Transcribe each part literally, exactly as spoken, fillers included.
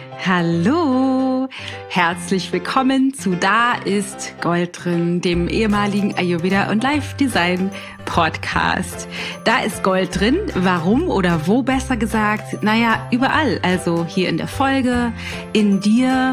Hallo, herzlich willkommen zu Da ist Gold drin, dem ehemaligen Ayurveda und Life Design Podcast. Da ist Gold drin, warum oder wo besser gesagt? Naja, überall, also hier in der Folge, in dir,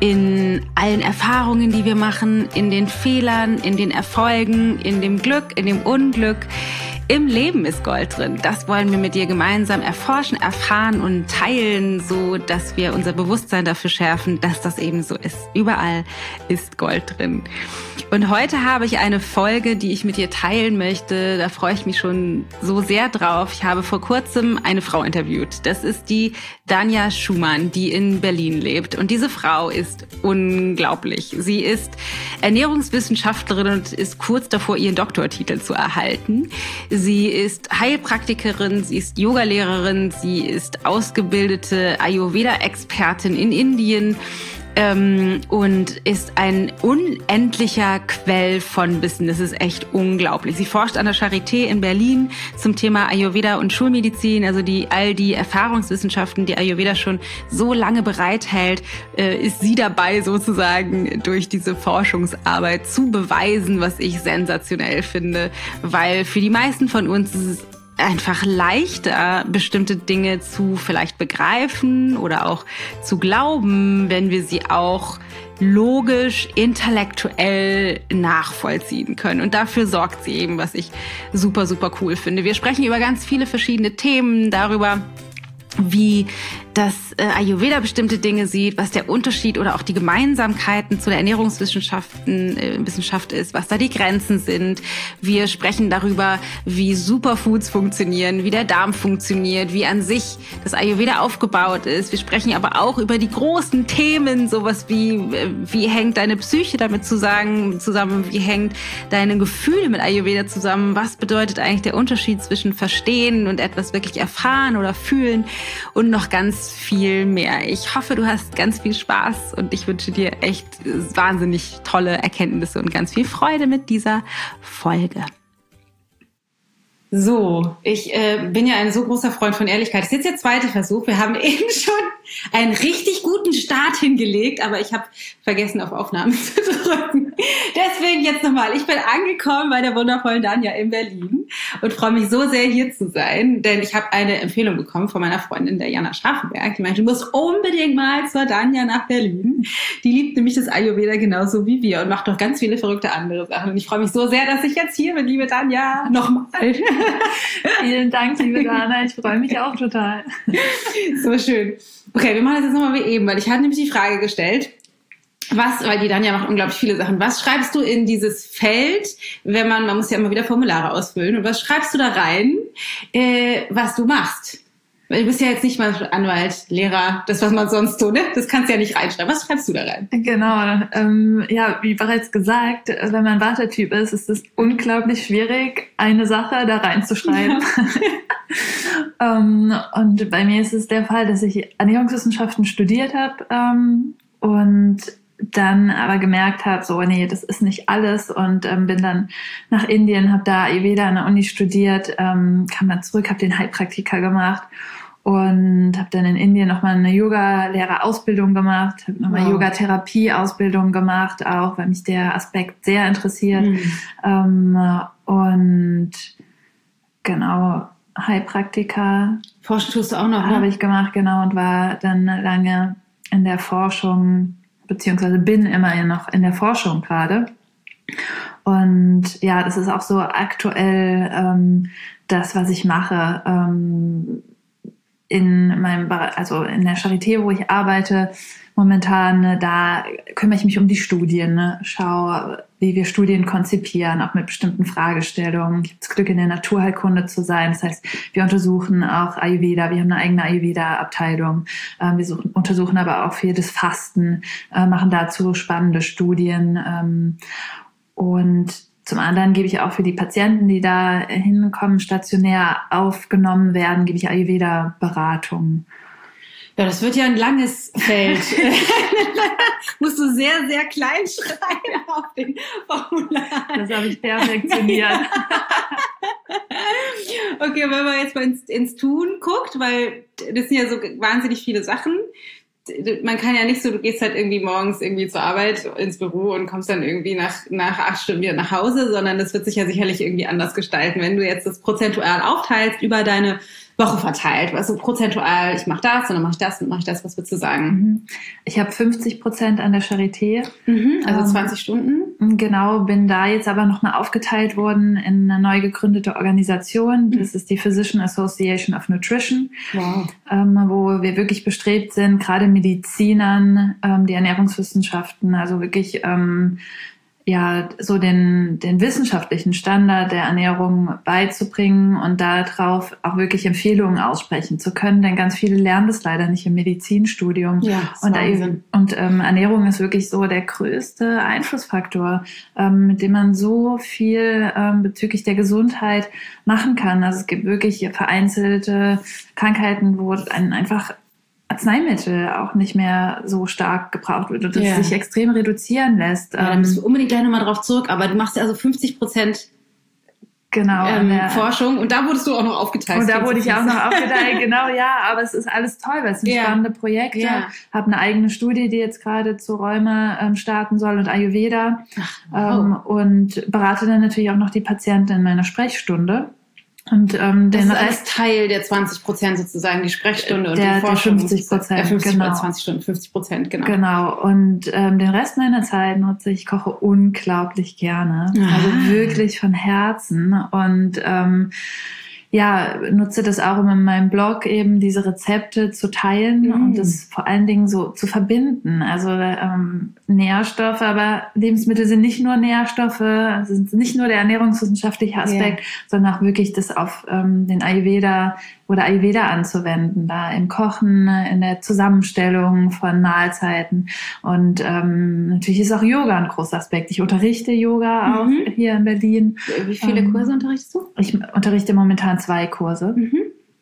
in allen Erfahrungen, die wir machen, in den Fehlern, in den Erfolgen, in dem Glück, in dem Unglück. Im Leben ist Gold drin. Das wollen wir mit dir gemeinsam erforschen, erfahren und teilen, so dass wir unser Bewusstsein dafür schärfen, dass das eben so ist. Überall ist Gold drin. Und heute habe ich eine Folge, die ich mit dir teilen möchte. Da freue ich mich schon so sehr drauf. Ich habe vor kurzem eine Frau interviewt. Das ist die Danja Schumann, die in Berlin lebt. Und diese Frau ist unglaublich. Sie ist Ernährungswissenschaftlerin und ist kurz davor, ihren Doktortitel zu erhalten. Sie ist Heilpraktikerin, sie ist Yogalehrerin, sie ist ausgebildete Ayurveda-Expertin in Indien ähm, und ist ein unendlicher Quell von Wissen. Das ist echt unglaublich. Sie forscht an der Charité in Berlin zum Thema Ayurveda und Schulmedizin, also die all die Erfahrungswissenschaften, die Ayurveda schon so lange bereithält, äh, ist sie dabei sozusagen durch diese Forschungsarbeit zu beweisen, was ich sensationell finde, weil für die meisten von uns ist es einfach leichter, bestimmte Dinge zu vielleicht begreifen oder auch zu glauben, wenn wir sie auch logisch, intellektuell nachvollziehen können. Und dafür sorgt sie eben, was ich super, super cool finde. Wir sprechen über ganz viele verschiedene Themen, darüber, wie das äh, Ayurveda bestimmte Dinge sieht, was der Unterschied oder auch die Gemeinsamkeiten zu der Ernährungswissenschaften äh, Wissenschaft ist, was da die Grenzen sind. Wir sprechen darüber, wie Superfoods funktionieren, wie der Darm funktioniert, wie an sich das Ayurveda aufgebaut ist. Wir sprechen aber auch über die großen Themen, sowas wie, äh, wie hängt deine Psyche damit zusammen, zusammen, wie hängt deine Gefühle mit Ayurveda zusammen, was bedeutet eigentlich der Unterschied zwischen Verstehen und etwas wirklich erfahren oder fühlen und noch ganz viel mehr. Ich hoffe, du hast ganz viel Spaß und ich wünsche dir echt wahnsinnig tolle Erkenntnisse und ganz viel Freude mit dieser Folge. So, ich äh, bin ja ein so großer Freund von Ehrlichkeit. Das ist jetzt der zweite Versuch. Wir haben eben schon einen richtig guten Start hingelegt, aber ich habe vergessen, auf Aufnahme zu drücken. Deswegen jetzt nochmal. Ich bin angekommen bei der wundervollen Danja in Berlin und freue mich so sehr, hier zu sein, denn ich habe eine Empfehlung bekommen von meiner Freundin, der Jana Scharfenberg. Die meinte, du musst unbedingt mal zur Danja nach Berlin. Die liebt nämlich das Ayurveda genauso wie wir und macht noch ganz viele verrückte andere Sachen. Und ich freue mich so sehr, dass ich jetzt hier bin, liebe Danja. Nochmal. Vielen Dank, liebe Dana. Ich freue mich auch total. So schön. Okay, wir machen das jetzt nochmal wie eben, weil ich hatte nämlich die Frage gestellt, was, weil die Danja macht unglaublich viele Sachen. Was schreibst du in dieses Feld, wenn man, man muss ja immer wieder Formulare ausfüllen, und was schreibst du da rein, äh, was du machst? Weil du bist ja jetzt nicht mal Anwalt, Lehrer, das, was man sonst tut, ne? Das kannst du ja nicht reinschreiben. Was schreibst du da rein? Genau. Ähm, ja, wie bereits gesagt, wenn man Wartetyp ist, ist es unglaublich schwierig, eine Sache da reinzuschreiben. Ja. ähm, und bei mir ist es der Fall, dass ich Ernährungswissenschaften studiert habe ähm, und dann aber gemerkt habe, so, nee, das ist nicht alles, und ähm, bin dann nach Indien, habe da Ayurveda an der Uni studiert, ähm, kam dann zurück, habe den Heilpraktiker gemacht und habe dann in Indien nochmal eine Yoga-Lehrerausbildung gemacht, habe nochmal wow. Yogatherapie-Ausbildung gemacht, auch weil mich der Aspekt sehr interessiert. Mhm. Ähm, und genau, Heilpraktiker. Forschen tust du auch noch, ne? Habe ich gemacht, genau, und war dann lange in der Forschung, beziehungsweise bin immer noch in der Forschung gerade. Und ja, das ist auch so aktuell ähm, das, was ich mache. Ähm, in meinem, also in der Charité, wo ich arbeite, momentan, ne, da kümmere ich mich um die Studien, ne, schaue, wie wir Studien konzipieren, auch mit bestimmten Fragestellungen. Ich habe das Glück, in der Naturheilkunde zu sein. Das heißt, wir untersuchen auch Ayurveda, wir haben eine eigene Ayurveda-Abteilung. Ähm, wir suchen, untersuchen aber auch viel das Fasten, äh, machen dazu spannende Studien. Ähm, und zum anderen gebe ich auch für die Patienten, die da hinkommen, stationär aufgenommen werden, gebe ich Ayurveda-Beratung. Ja, das wird ja ein langes Feld. Musst du sehr, sehr klein schreiben auf den Formularen. Das habe ich perfektioniert. Okay, wenn man jetzt mal ins, ins Tun guckt, weil das sind ja so wahnsinnig viele Sachen. man kann ja nicht so, du gehst halt irgendwie morgens irgendwie zur Arbeit ins Büro und kommst dann irgendwie nach, nach acht Stunden wieder nach Hause, sondern das wird sich ja sicherlich irgendwie anders gestalten, wenn du jetzt das prozentual aufteilst über deine Woche verteilt, also prozentual, ich mache das und dann mache ich das und mache ich das, was würdest du sagen? Ich habe fünfzig Prozent an der Charité. Mhm, also zwanzig ähm, Stunden? Genau, bin da jetzt aber nochmal aufgeteilt worden in eine neu gegründete Organisation. Das ist die Physician Association of Nutrition, wow. ähm, wo wir wirklich bestrebt sind, gerade Medizinern, ähm, die Ernährungswissenschaften, also wirklich ähm, ja, so den, den wissenschaftlichen Standard der Ernährung beizubringen und darauf auch wirklich Empfehlungen aussprechen zu können, denn ganz viele lernen das leider nicht im Medizinstudium. Ja, und und ähm, Ernährung ist wirklich so der größte Einflussfaktor, ähm, mit dem man so viel ähm, bezüglich der Gesundheit machen kann. Also es gibt wirklich vereinzelte Krankheiten, wo ein einfach Arzneimittel auch nicht mehr so stark gebraucht wird und das yeah. sich extrem reduzieren lässt. Ja, dann müssen wir unbedingt gleich nochmal drauf zurück, aber du machst ja also fünfzig Prozent genau, ähm, Forschung und da wurdest du auch noch aufgeteilt. Und da wurde ich auch noch aufgeteilt, genau, ja, aber es ist alles toll, weil es sind yeah. spannende Projekte. Yeah. Habe eine eigene Studie, die jetzt gerade zu Rheuma ähm, starten soll und Ayurveda. Ach, wow. ähm, und berate dann natürlich auch noch die Patienten in meiner Sprechstunde. Und ähm, das den ist Rest Teil der zwanzig Prozent sozusagen, die Sprechstunde und der, die Forschung. Der fünfzig Prozent, äh, fünfzig, genau. zwanzig Stunden, fünfzig Prozent, genau. Genau, und ähm, den Rest meiner Zeit nutze ich, koche unglaublich gerne, ah. also wirklich von Herzen und ähm, ja, nutze das auch, um in meinem Blog eben diese Rezepte zu teilen mm. und das vor allen Dingen so zu verbinden. Also ähm, Nährstoffe, aber Lebensmittel sind nicht nur Nährstoffe, also sind nicht nur der ernährungswissenschaftliche Aspekt, yeah. sondern auch wirklich das auf ähm, den Ayurveda oder Ayurveda anzuwenden, da im Kochen, in der Zusammenstellung von Mahlzeiten. Und ähm, natürlich ist auch Yoga ein großer Aspekt. Ich unterrichte Yoga auch mhm. hier in Berlin. Wie viele ähm, Kurse unterrichtest du? Ich unterrichte momentan zwei Kurse. Mhm.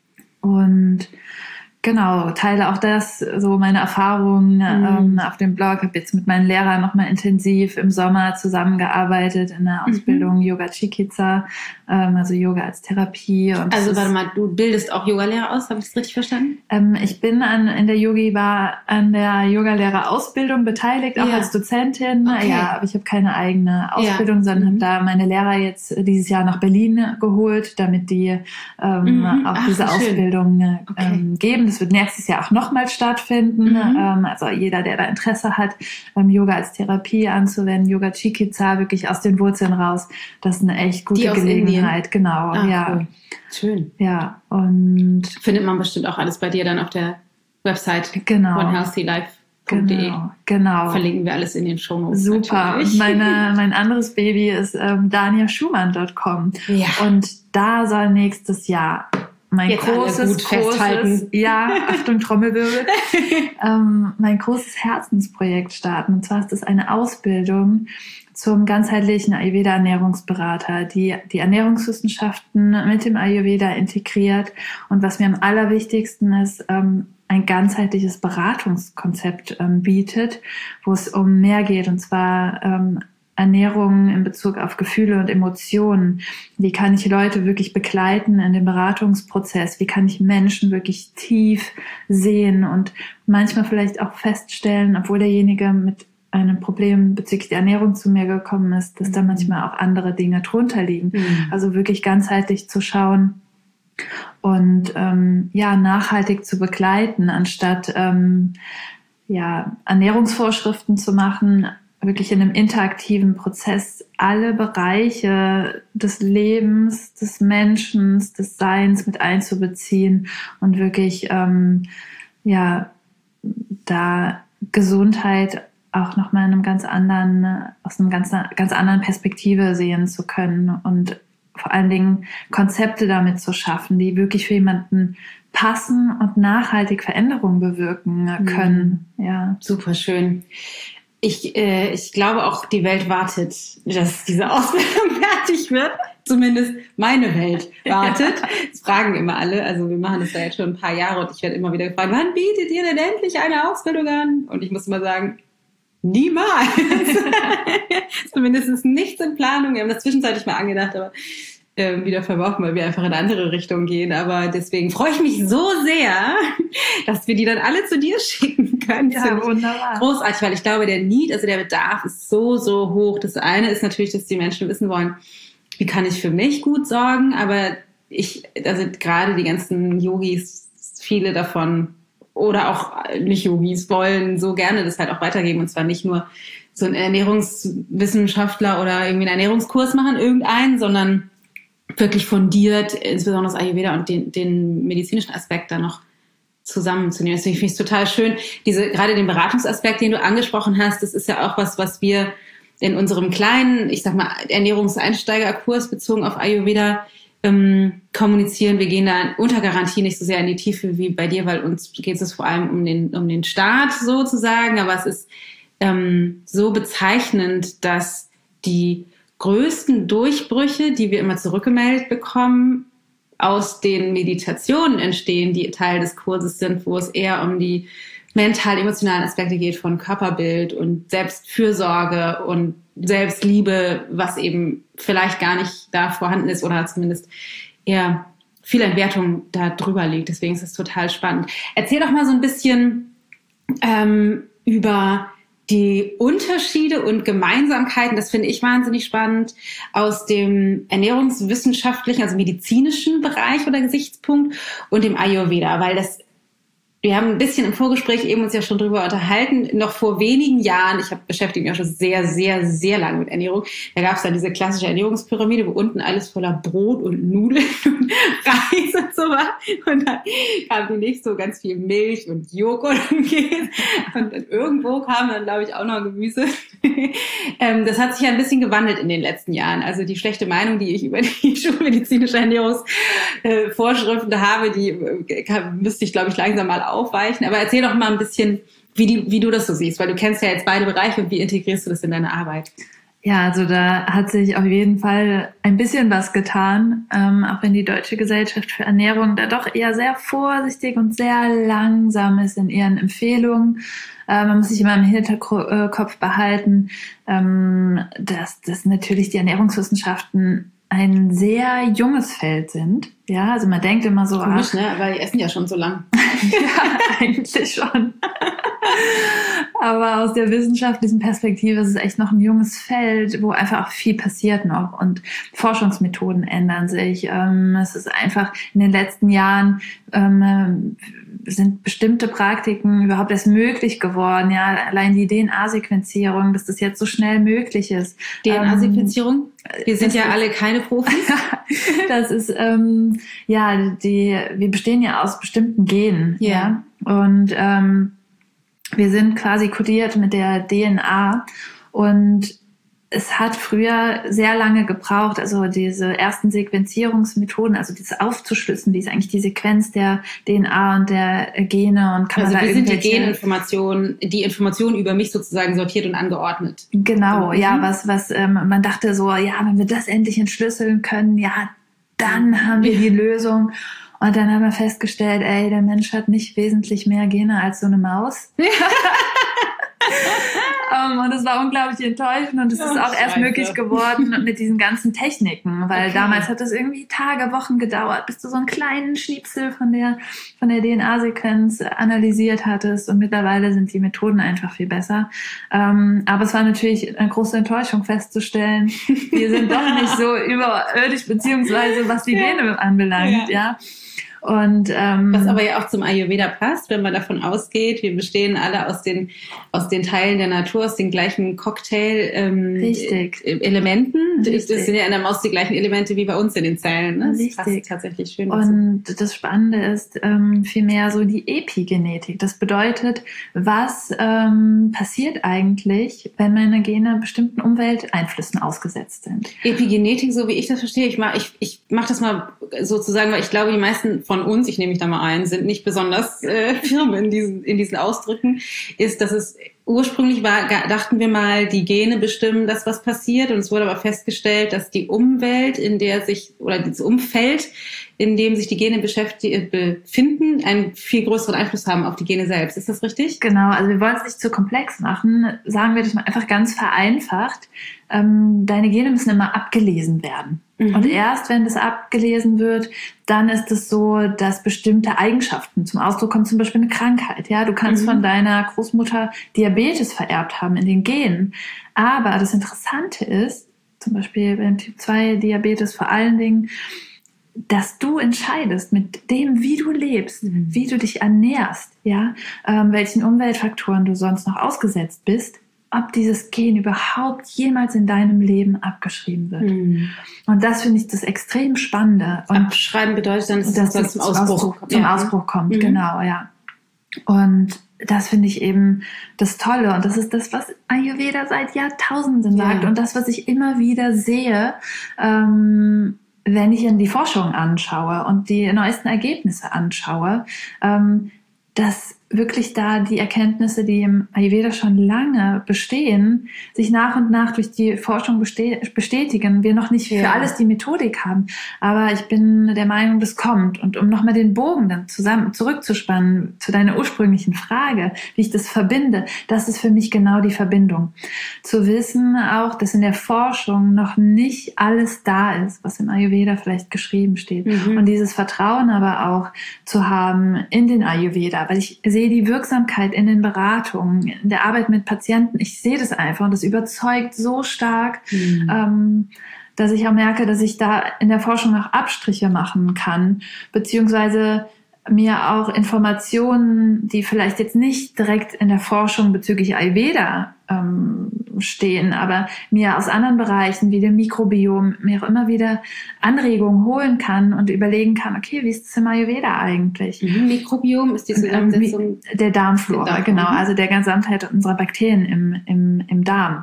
Und genau, teile auch das, so meine Erfahrungen mhm. ähm, auf dem Blog. Habe jetzt mit meinen Lehrern nochmal intensiv im Sommer zusammengearbeitet in der Ausbildung mhm. Yoga Chikitsa, ähm, also Yoga als Therapie. Und also warte mal, du bildest auch Yogalehrer aus, habe ich das richtig verstanden? Ähm, ich bin an in der Yogi Bar an der Yogalehrerausbildung beteiligt, auch ja. als Dozentin. Okay. Ja, aber ich habe keine eigene Ausbildung, ja. sondern mhm. habe da meine Lehrer jetzt dieses Jahr nach Berlin geholt, damit die ähm, mhm. auch Ach, diese schön. Ausbildung ähm, okay. geben. Das wird nächstes Jahr auch nochmal stattfinden. Mhm. Ähm, also jeder, der da Interesse hat, ähm, Yoga als Therapie anzuwenden, Yoga Chikitsa, wirklich aus den Wurzeln raus, das ist eine echt gute die aus Gelegenheit. Indien. Genau, ah, ja. Cool. Schön. Ja, und findet man bestimmt auch alles bei dir dann auf der Website genau. one healthy life punkt de. Genau, genau. Verlinken wir alles in den Shownotes. Super. Und meine, mein anderes Baby ist ähm, dania schumann punkt com. Ja. Und da soll nächstes Jahr mein Jetzt großes, großes, ja, Achtung, Trommelwirbel, ähm, mein großes Herzensprojekt starten. Und zwar ist das eine Ausbildung zum ganzheitlichen Ayurveda-Ernährungsberater, die die Ernährungswissenschaften mit dem Ayurveda integriert. Und was mir am allerwichtigsten ist, ähm, ein ganzheitliches Beratungskonzept ähm, bietet, wo es um mehr geht, und zwar ähm, Ernährung in Bezug auf Gefühle und Emotionen. Wie kann ich Leute wirklich begleiten in dem Beratungsprozess? Wie kann ich Menschen wirklich tief sehen und manchmal vielleicht auch feststellen, obwohl derjenige mit einem Problem bezüglich der Ernährung zu mir gekommen ist, dass da manchmal auch andere Dinge drunter liegen. Mhm. Also wirklich ganzheitlich zu schauen und ähm, ja nachhaltig zu begleiten, anstatt ähm, ja Ernährungsvorschriften zu machen, wirklich in einem interaktiven Prozess alle Bereiche des Lebens, des Menschen, des Seins mit einzubeziehen und wirklich ähm, ja da Gesundheit auch nochmal in einem ganz anderen, aus einem ganz, ganz anderen Perspektive sehen zu können und vor allen Dingen Konzepte damit zu schaffen, die wirklich für jemanden passen und nachhaltig Veränderungen bewirken können. Mhm. Ja, super schön. Ich, äh, ich glaube auch, die Welt wartet, dass diese Ausbildung fertig wird. Zumindest meine Welt wartet. Das fragen immer alle. Also wir machen das ja jetzt schon ein paar Jahre und ich werde immer wieder gefragt, wann bietet ihr denn endlich eine Ausbildung an? Und ich muss immer sagen, niemals. Zumindest ist nichts in Planung. Wir haben das zwischenzeitlich mal angedacht, aber äh, wieder verworfen, weil wir einfach in eine andere Richtung gehen. Aber deswegen freue ich mich so sehr, dass wir die dann alle zu dir schicken können. Ja, wunderbar. Großartig, weil ich glaube, der Need, also der Bedarf ist so, so hoch. Das eine ist natürlich, dass die Menschen wissen wollen, wie kann ich für mich gut sorgen, aber ich, also gerade die ganzen Yogis, viele davon oder auch Nicht-Yogis wollen so gerne das halt auch weitergeben, und zwar nicht nur so ein Ernährungswissenschaftler oder irgendwie einen Ernährungskurs machen, irgendeinen, sondern wirklich fundiert, insbesondere das Ayurveda und den, den medizinischen Aspekt da noch zusammenzunehmen. Deswegen finde ich es total schön, diese, gerade den Beratungsaspekt, den du angesprochen hast, das ist ja auch was, was wir in unserem kleinen, ich sag mal, Ernährungseinsteigerkurs bezogen auf Ayurveda ähm, kommunizieren. Wir gehen da unter Garantie nicht so sehr in die Tiefe wie bei dir, weil uns geht es vor allem um den, um den Start sozusagen, aber es ist ähm, so bezeichnend, dass die größten Durchbrüche, die wir immer zurückgemeldet bekommen, aus den Meditationen entstehen, die Teil des Kurses sind, wo es eher um die mental-emotionalen Aspekte geht von Körperbild und Selbstfürsorge und Selbstliebe, was eben vielleicht gar nicht da vorhanden ist oder zumindest eher viel Entwertung da drüber liegt. Deswegen ist es total spannend. Erzähl doch mal so ein bisschen ähm, über die Unterschiede und Gemeinsamkeiten, das finde ich wahnsinnig spannend, aus dem ernährungswissenschaftlichen, also medizinischen Bereich oder Gesichtspunkt und dem Ayurveda, weil das, wir haben ein bisschen im Vorgespräch eben uns ja schon drüber unterhalten, noch vor wenigen Jahren, ich habe beschäftige mich auch schon sehr, sehr, sehr lange mit Ernährung, da gab es dann diese klassische Ernährungspyramide, wo unten alles voller Brot und Nudeln und Reis und so war, und dann kam die nächste so ganz viel Milch und Joghurt und Käse, und dann irgendwo kam dann, glaube ich, auch noch Gemüse. ähm, das hat sich ja ein bisschen gewandelt in den letzten Jahren, also die schlechte Meinung, die ich über die schulmedizinische Ernährungsvorschriften äh, habe, die äh, kann, müsste ich, glaube ich, langsam mal aufweichen. Aber erzähl doch mal ein bisschen, wie, die, wie du das so siehst, weil du kennst ja jetzt beide Bereiche, und wie integrierst du das in deine Arbeit? Ja, also da hat sich auf jeden Fall ein bisschen was getan, ähm, auch wenn die Deutsche Gesellschaft für Ernährung da doch eher sehr vorsichtig und sehr langsam ist in ihren Empfehlungen. Äh, man muss sich immer im Hinterkopf behalten, ähm, dass, dass natürlich die Ernährungswissenschaften ein sehr junges Feld sind. Ja, also man denkt immer so, komisch, ne? Aber die essen ja schon so lang. Ja, eigentlich schon. Aber aus der wissenschaftlichen Perspektive ist es echt noch ein junges Feld, wo einfach auch viel passiert noch, und Forschungsmethoden ändern sich. Ähm, es ist einfach in den letzten Jahren ähm, sind bestimmte Praktiken überhaupt erst möglich geworden. Ja, allein die D N A-Sequenzierung, dass das jetzt so schnell möglich ist. D N A-Sequenzierung? Wir sind ja alle keine Profis. Das ist, ähm, ja, die, wir bestehen ja aus bestimmten Genen. Yeah. Ja. Und ähm, wir sind quasi kodiert mit der D N A, und es hat früher sehr lange gebraucht, also diese ersten Sequenzierungsmethoden, also dieses aufzuschlüsseln, wie ist eigentlich die Sequenz der D N A und der Gene, und kann also man da wir sind die irgendwelche Geninformationen, die Informationen über mich sozusagen sortiert und angeordnet. Genau, ja, was, was ähm, man dachte so, ja, wenn wir das endlich entschlüsseln können, ja, dann haben wir die Lösung. Und dann haben wir festgestellt, ey, der Mensch hat nicht wesentlich mehr Gene als so eine Maus. um, und es war unglaublich enttäuschend, und es ist oh, auch erst Scheiße. möglich geworden mit diesen ganzen Techniken, weil okay. damals hat es irgendwie Tage, Wochen gedauert, bis du so einen kleinen Schnipsel von der von der D N A-Sequenz analysiert hattest, und mittlerweile sind die Methoden einfach viel besser. Um, aber es war natürlich eine große Enttäuschung festzustellen, wir sind doch nicht so überirdisch, beziehungsweise was die Gene anbelangt, ja. ja. Und, ähm, was aber ja auch zum Ayurveda passt, wenn man davon ausgeht, wir bestehen alle aus den, aus den Teilen der Natur, aus den gleichen Cocktail ähm, Richtig. Elementen. Richtig. Das sind ja in der Maus die gleichen Elemente wie bei uns in den Zellen. Ne? Das Richtig. passt tatsächlich schön dazu. Und das Spannende ist ähm, vielmehr so die Epigenetik. Das bedeutet, was ähm, passiert eigentlich, wenn meine Gene bestimmten Umwelteinflüssen ausgesetzt sind. Epigenetik, so wie ich das verstehe, ich mache ich, ich mach das mal sozusagen, weil ich glaube, die meisten von uns, ich nehme mich da mal ein, sind nicht besonders äh, firm in diesen, in diesen Ausdrücken, ist, dass es ursprünglich war, dachten wir mal, die Gene bestimmen das, was passiert, und es wurde aber festgestellt, dass die Umwelt, in der sich, oder das Umfeld, in dem sich die Gene beschäftigen, befinden, einen viel größeren Einfluss haben auf die Gene selbst. Ist das richtig? Genau, also wir wollen es nicht zu komplex machen. Sagen wir das mal einfach ganz vereinfacht. Ähm, deine Gene müssen immer abgelesen werden. Mhm. Und erst wenn das abgelesen wird, dann ist es so, dass bestimmte Eigenschaften zum Ausdruck kommen, zum Beispiel eine Krankheit. Ja, du kannst mhm. von deiner Großmutter Diabetes vererbt haben in den Genen. Aber das Interessante ist, zum Beispiel beim Typ zwei Diabetes vor allen Dingen, dass du entscheidest mit dem, wie du lebst, mhm. wie du dich ernährst, ja, ähm, welchen Umweltfaktoren du sonst noch ausgesetzt bist, ob dieses Gen überhaupt jemals in deinem Leben abgeschrieben wird. Mhm. Und das finde ich das extrem Spannende. Und abschreiben bedeutet dann, dass, dass das zum Ausbruch, Ausbruch kommt. Zum ja. Ausbruch kommt, mhm. genau, ja. Und das finde ich eben das Tolle. Und das ist das, was Ayurveda seit Jahrtausenden ja. sagt. Und das, was ich immer wieder sehe, ähm, wenn ich in die Forschung anschaue und die neuesten Ergebnisse anschaue, ähm, dass wirklich da die Erkenntnisse, die im Ayurveda schon lange bestehen, sich nach und nach durch die Forschung bestätigen. Wir noch nicht für ja. alles die Methodik haben, aber ich bin der Meinung, das kommt. Und um nochmal den Bogen dann zusammen zurückzuspannen zu deiner ursprünglichen Frage, wie ich das verbinde, das ist für mich genau die Verbindung. Zu wissen auch, dass in der Forschung noch nicht alles da ist, was im Ayurveda vielleicht geschrieben steht. Mhm. Und dieses Vertrauen aber auch zu haben in den Ayurveda, weil ich sehe die Wirksamkeit in den Beratungen, in der Arbeit mit Patienten. Ich sehe das einfach und das überzeugt so stark, mhm. ähm, dass ich auch merke, dass ich da in der Forschung auch Abstriche machen kann, beziehungsweise mir auch Informationen, die vielleicht jetzt nicht direkt in der Forschung bezüglich Ayurveda ähm, stehen, aber mir aus anderen Bereichen wie dem Mikrobiom mir auch immer wieder Anregungen holen kann und überlegen kann, okay, wie ist es im Ayurveda eigentlich? Mhm. Mikrobiom ist diese Zusammensetzung der Darmflora, Darm. Genau, also der Gesamtheit unserer Bakterien im, im, im Darm.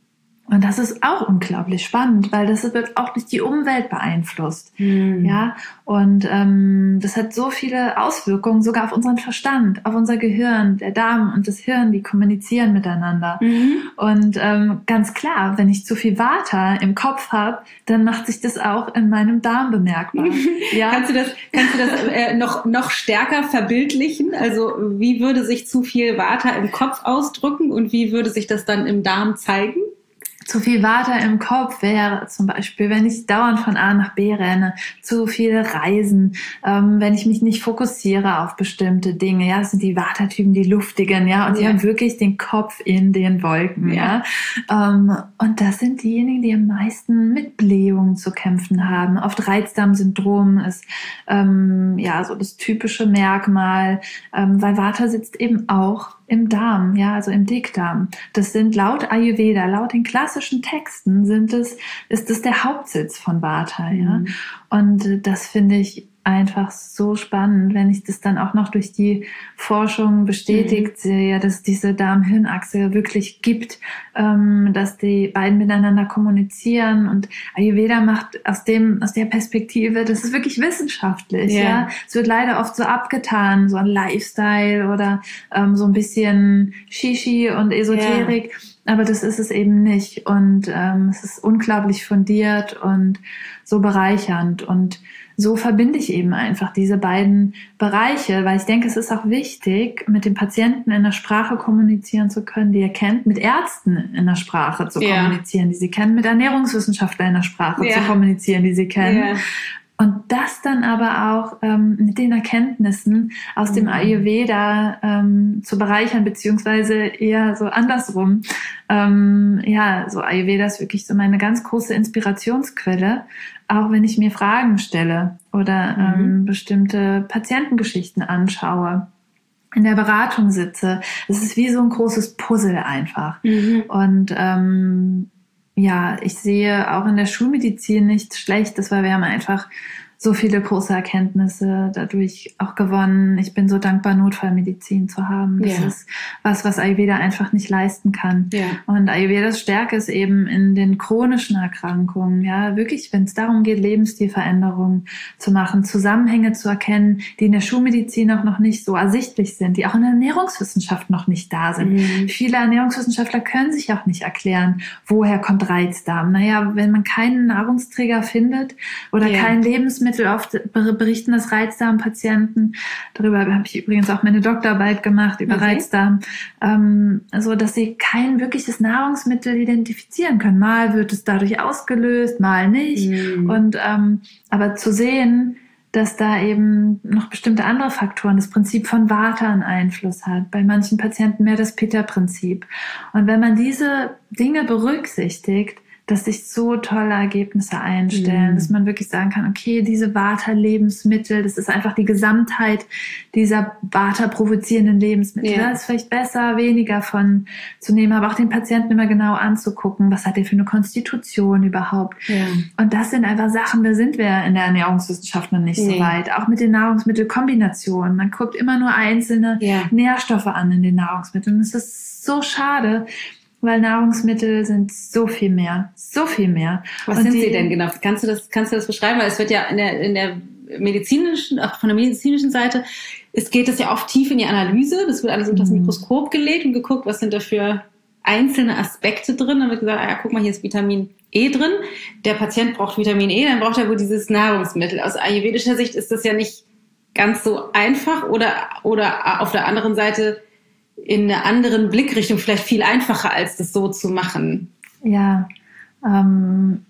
Und das ist auch unglaublich spannend, weil das wird auch durch die Umwelt beeinflusst. Mhm. Ja, und ähm, das hat so viele Auswirkungen, sogar auf unseren Verstand, auf unser Gehirn. Der Darm und das Hirn, die kommunizieren miteinander. Mhm. Und ähm, ganz klar, wenn ich zu viel Vata im Kopf habe, dann macht sich das auch in meinem Darm bemerkbar. Ja. Kannst du das, kannst du das äh, noch noch stärker verbildlichen? Also wie würde sich zu viel Vata im Kopf ausdrücken und wie würde sich das dann im Darm zeigen? Zu viel Vata im Kopf wäre zum Beispiel, wenn ich dauernd von A nach B renne, zu viele Reisen, ähm, wenn ich mich nicht fokussiere auf bestimmte Dinge. Ja, das sind die Vata-Typen, die luftigen, ja, und ja. die haben wirklich den Kopf in den Wolken, ja. ja. Ähm, und das sind diejenigen, die am meisten mit Blähungen zu kämpfen haben. Oft Reizdarmsyndrom ist ähm, ja so das typische Merkmal, ähm, weil Vata sitzt eben auch im Darm, ja, also im Dickdarm. Das sind laut Ayurveda, laut den klassischen Texten sind es, ist es der Hauptsitz von Vata, ja. Mhm. Und das finde ich einfach so spannend, wenn ich das dann auch noch durch die Forschung bestätigt mhm. sehe, dass es diese Darm-Hirn-Achse wirklich gibt, ähm, dass die beiden miteinander kommunizieren und Ayurveda macht aus dem, aus der Perspektive, das ist wirklich wissenschaftlich, yeah. ja. Es wird leider oft so abgetan, so ein Lifestyle oder ähm, so ein bisschen Shishi und Esoterik. Yeah. Aber das ist es eben nicht. Und ähm, es ist unglaublich fundiert und so bereichernd. Und so verbinde ich eben einfach diese beiden Bereiche, weil ich denke, es ist auch wichtig, mit dem Patienten in der Sprache kommunizieren zu können, die er kennt, mit Ärzten in der Sprache zu ja. kommunizieren, die sie kennen, mit Ernährungswissenschaftlern in der Sprache ja. zu kommunizieren, die sie kennen. Ja. Und das dann aber auch ähm, mit den Erkenntnissen aus dem Ayurveda ähm, zu bereichern, beziehungsweise eher so andersrum. Ähm, ja, so Ayurveda ist wirklich so meine ganz große Inspirationsquelle, auch wenn ich mir Fragen stelle oder mhm. ähm, bestimmte Patientengeschichten anschaue, in der Beratung sitze. Es ist wie so ein großes Puzzle einfach. Mhm. Und ähm, ja, ich sehe auch in der Schulmedizin nichts Schlechtes, weil wir haben einfach so viele große Erkenntnisse dadurch auch gewonnen. Ich bin so dankbar, Notfallmedizin zu haben. Das ja. ist was, was Ayurveda einfach nicht leisten kann. Ja. Und Ayurvedas Stärke ist eben in den chronischen Erkrankungen, ja, wirklich, wenn es darum geht, Lebensstilveränderungen zu machen, Zusammenhänge zu erkennen, die in der Schulmedizin auch noch nicht so ersichtlich sind, die auch in der Ernährungswissenschaft noch nicht da sind. Mhm. Viele Ernährungswissenschaftler können sich auch nicht erklären, woher kommt Reizdarm. Naja, wenn man keinen Nahrungsträger findet oder ja. kein Lebensmittel Lebensmittel. Oft berichten das Reizdarmpatienten. Darüber habe ich übrigens auch meine Doktorarbeit gemacht, über okay. Reizdarm. Ähm, so, dass sie kein wirkliches Nahrungsmittel identifizieren können. Mal wird es dadurch ausgelöst, mal nicht. Mhm. Und ähm, aber zu sehen, dass da eben noch bestimmte andere Faktoren, das Prinzip von Vata einen Einfluss hat. Bei manchen Patienten mehr das Pitta-Prinzip. Und wenn man diese Dinge berücksichtigt, dass sich so tolle Ergebnisse einstellen, mm. dass man wirklich sagen kann, okay, diese Vata-Lebensmittel, das ist einfach die Gesamtheit dieser Vata-provozierenden Lebensmittel. Ja. Das ist vielleicht besser, weniger von zu nehmen, aber auch den Patienten immer genau anzugucken, was hat der für eine Konstitution überhaupt. Ja. Und das sind einfach Sachen, da sind wir in der Ernährungswissenschaft noch nicht nee. so weit. Auch mit den Nahrungsmittelkombinationen. Man guckt immer nur einzelne ja. Nährstoffe an in den Nahrungsmitteln. Das ist so schade, weil Nahrungsmittel sind so viel mehr, so viel mehr. Was und sind die, sie denn genau? Kannst du das, kannst du das beschreiben? Weil es wird ja in der, in der medizinischen, auch von der medizinischen Seite, es geht es ja oft tief in die Analyse. Das wird alles unter das Mikroskop gelegt und geguckt, was sind da für einzelne Aspekte drin. Dann wird gesagt, ah ja, guck mal, hier ist Vitamin E drin. Der Patient braucht Vitamin E, dann braucht er wohl dieses Nahrungsmittel. Aus ayurvedischer Sicht ist das ja nicht ganz so einfach oder, oder auf der anderen Seite in einer anderen Blickrichtung vielleicht viel einfacher, als das so zu machen. Ja, ähm,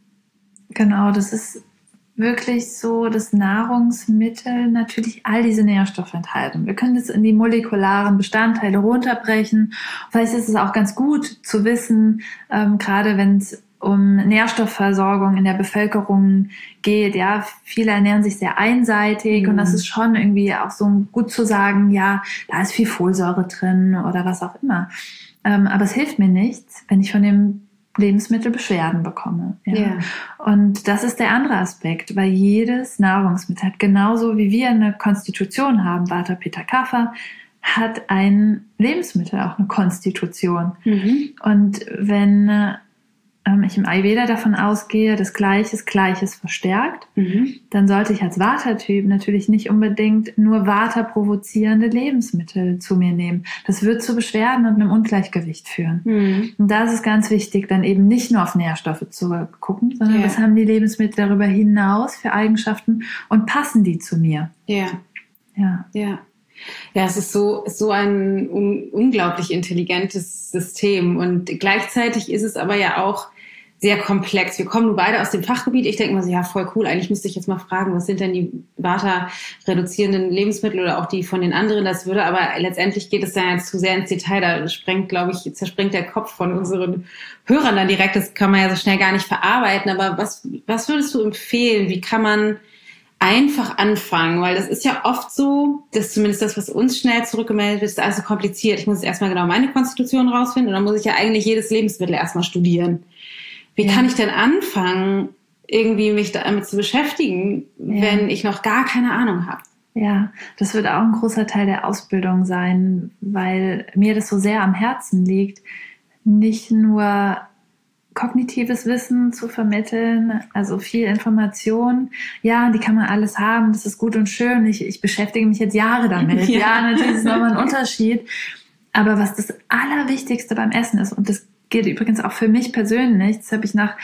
genau, das ist wirklich so, dass Nahrungsmittel natürlich all diese Nährstoffe enthalten. Wir können das in die molekularen Bestandteile runterbrechen. Vielleicht ist es auch ganz gut zu wissen, ähm, gerade wenn es um Nährstoffversorgung in der Bevölkerung geht. Ja, viele ernähren sich sehr einseitig mhm. und das ist schon irgendwie auch so gut zu sagen, ja, da ist viel Folsäure drin oder was auch immer. Ähm, aber es hilft mir nichts, wenn ich von dem Lebensmittel Beschwerden bekomme. Ja. Yeah. Und das ist der andere Aspekt, weil jedes Nahrungsmittel hat genauso wie wir eine Konstitution haben, Vata, Pitta, Kapha, hat ein Lebensmittel auch eine Konstitution. Mhm. Und wenn ich im Ayurveda davon ausgehe, dass Gleiches Gleiches verstärkt, mhm. dann sollte ich als Vata-Typ natürlich nicht unbedingt nur Vata-provozierende Lebensmittel zu mir nehmen. Das wird zu Beschwerden und einem Ungleichgewicht führen. Mhm. Und da ist es ganz wichtig, dann eben nicht nur auf Nährstoffe zu gucken, sondern yeah. was haben die Lebensmittel darüber hinaus für Eigenschaften und passen die zu mir? Ja. Ja. Ja. Ja, es ist so, so ein un- unglaublich intelligentes System und gleichzeitig ist es aber ja auch sehr komplex. Wir kommen nur beide aus dem Fachgebiet. Ich denke mal so, ja, voll cool. Eigentlich müsste ich jetzt mal fragen, was sind denn die Vata-reduzierenden Lebensmittel oder auch die von den anderen? Das würde aber letztendlich geht es dann jetzt zu sehr ins Detail. Da sprengt, glaube ich, zerspringt der Kopf von unseren Hörern dann direkt. Das kann man ja so schnell gar nicht verarbeiten. Aber was, was würdest du empfehlen? Wie kann man einfach anfangen? Weil das ist ja oft so, dass zumindest das, was uns schnell zurückgemeldet wird, ist also kompliziert. Ich muss jetzt erstmal genau meine Konstitution rausfinden und dann muss ich ja eigentlich jedes Lebensmittel erstmal studieren. Wie ja. kann ich denn anfangen, irgendwie mich damit zu beschäftigen, ja. wenn ich noch gar keine Ahnung habe? Ja, das wird auch ein großer Teil der Ausbildung sein, weil mir das so sehr am Herzen liegt, nicht nur kognitives Wissen zu vermitteln, also viel Information. Ja, die kann man alles haben, das ist gut und schön. Ich, ich beschäftige mich jetzt Jahre damit. Ja, ja natürlich ist nochmal ein Unterschied. Aber was das Allerwichtigste beim Essen ist, und das gilt übrigens auch für mich persönlich, das habe ich nach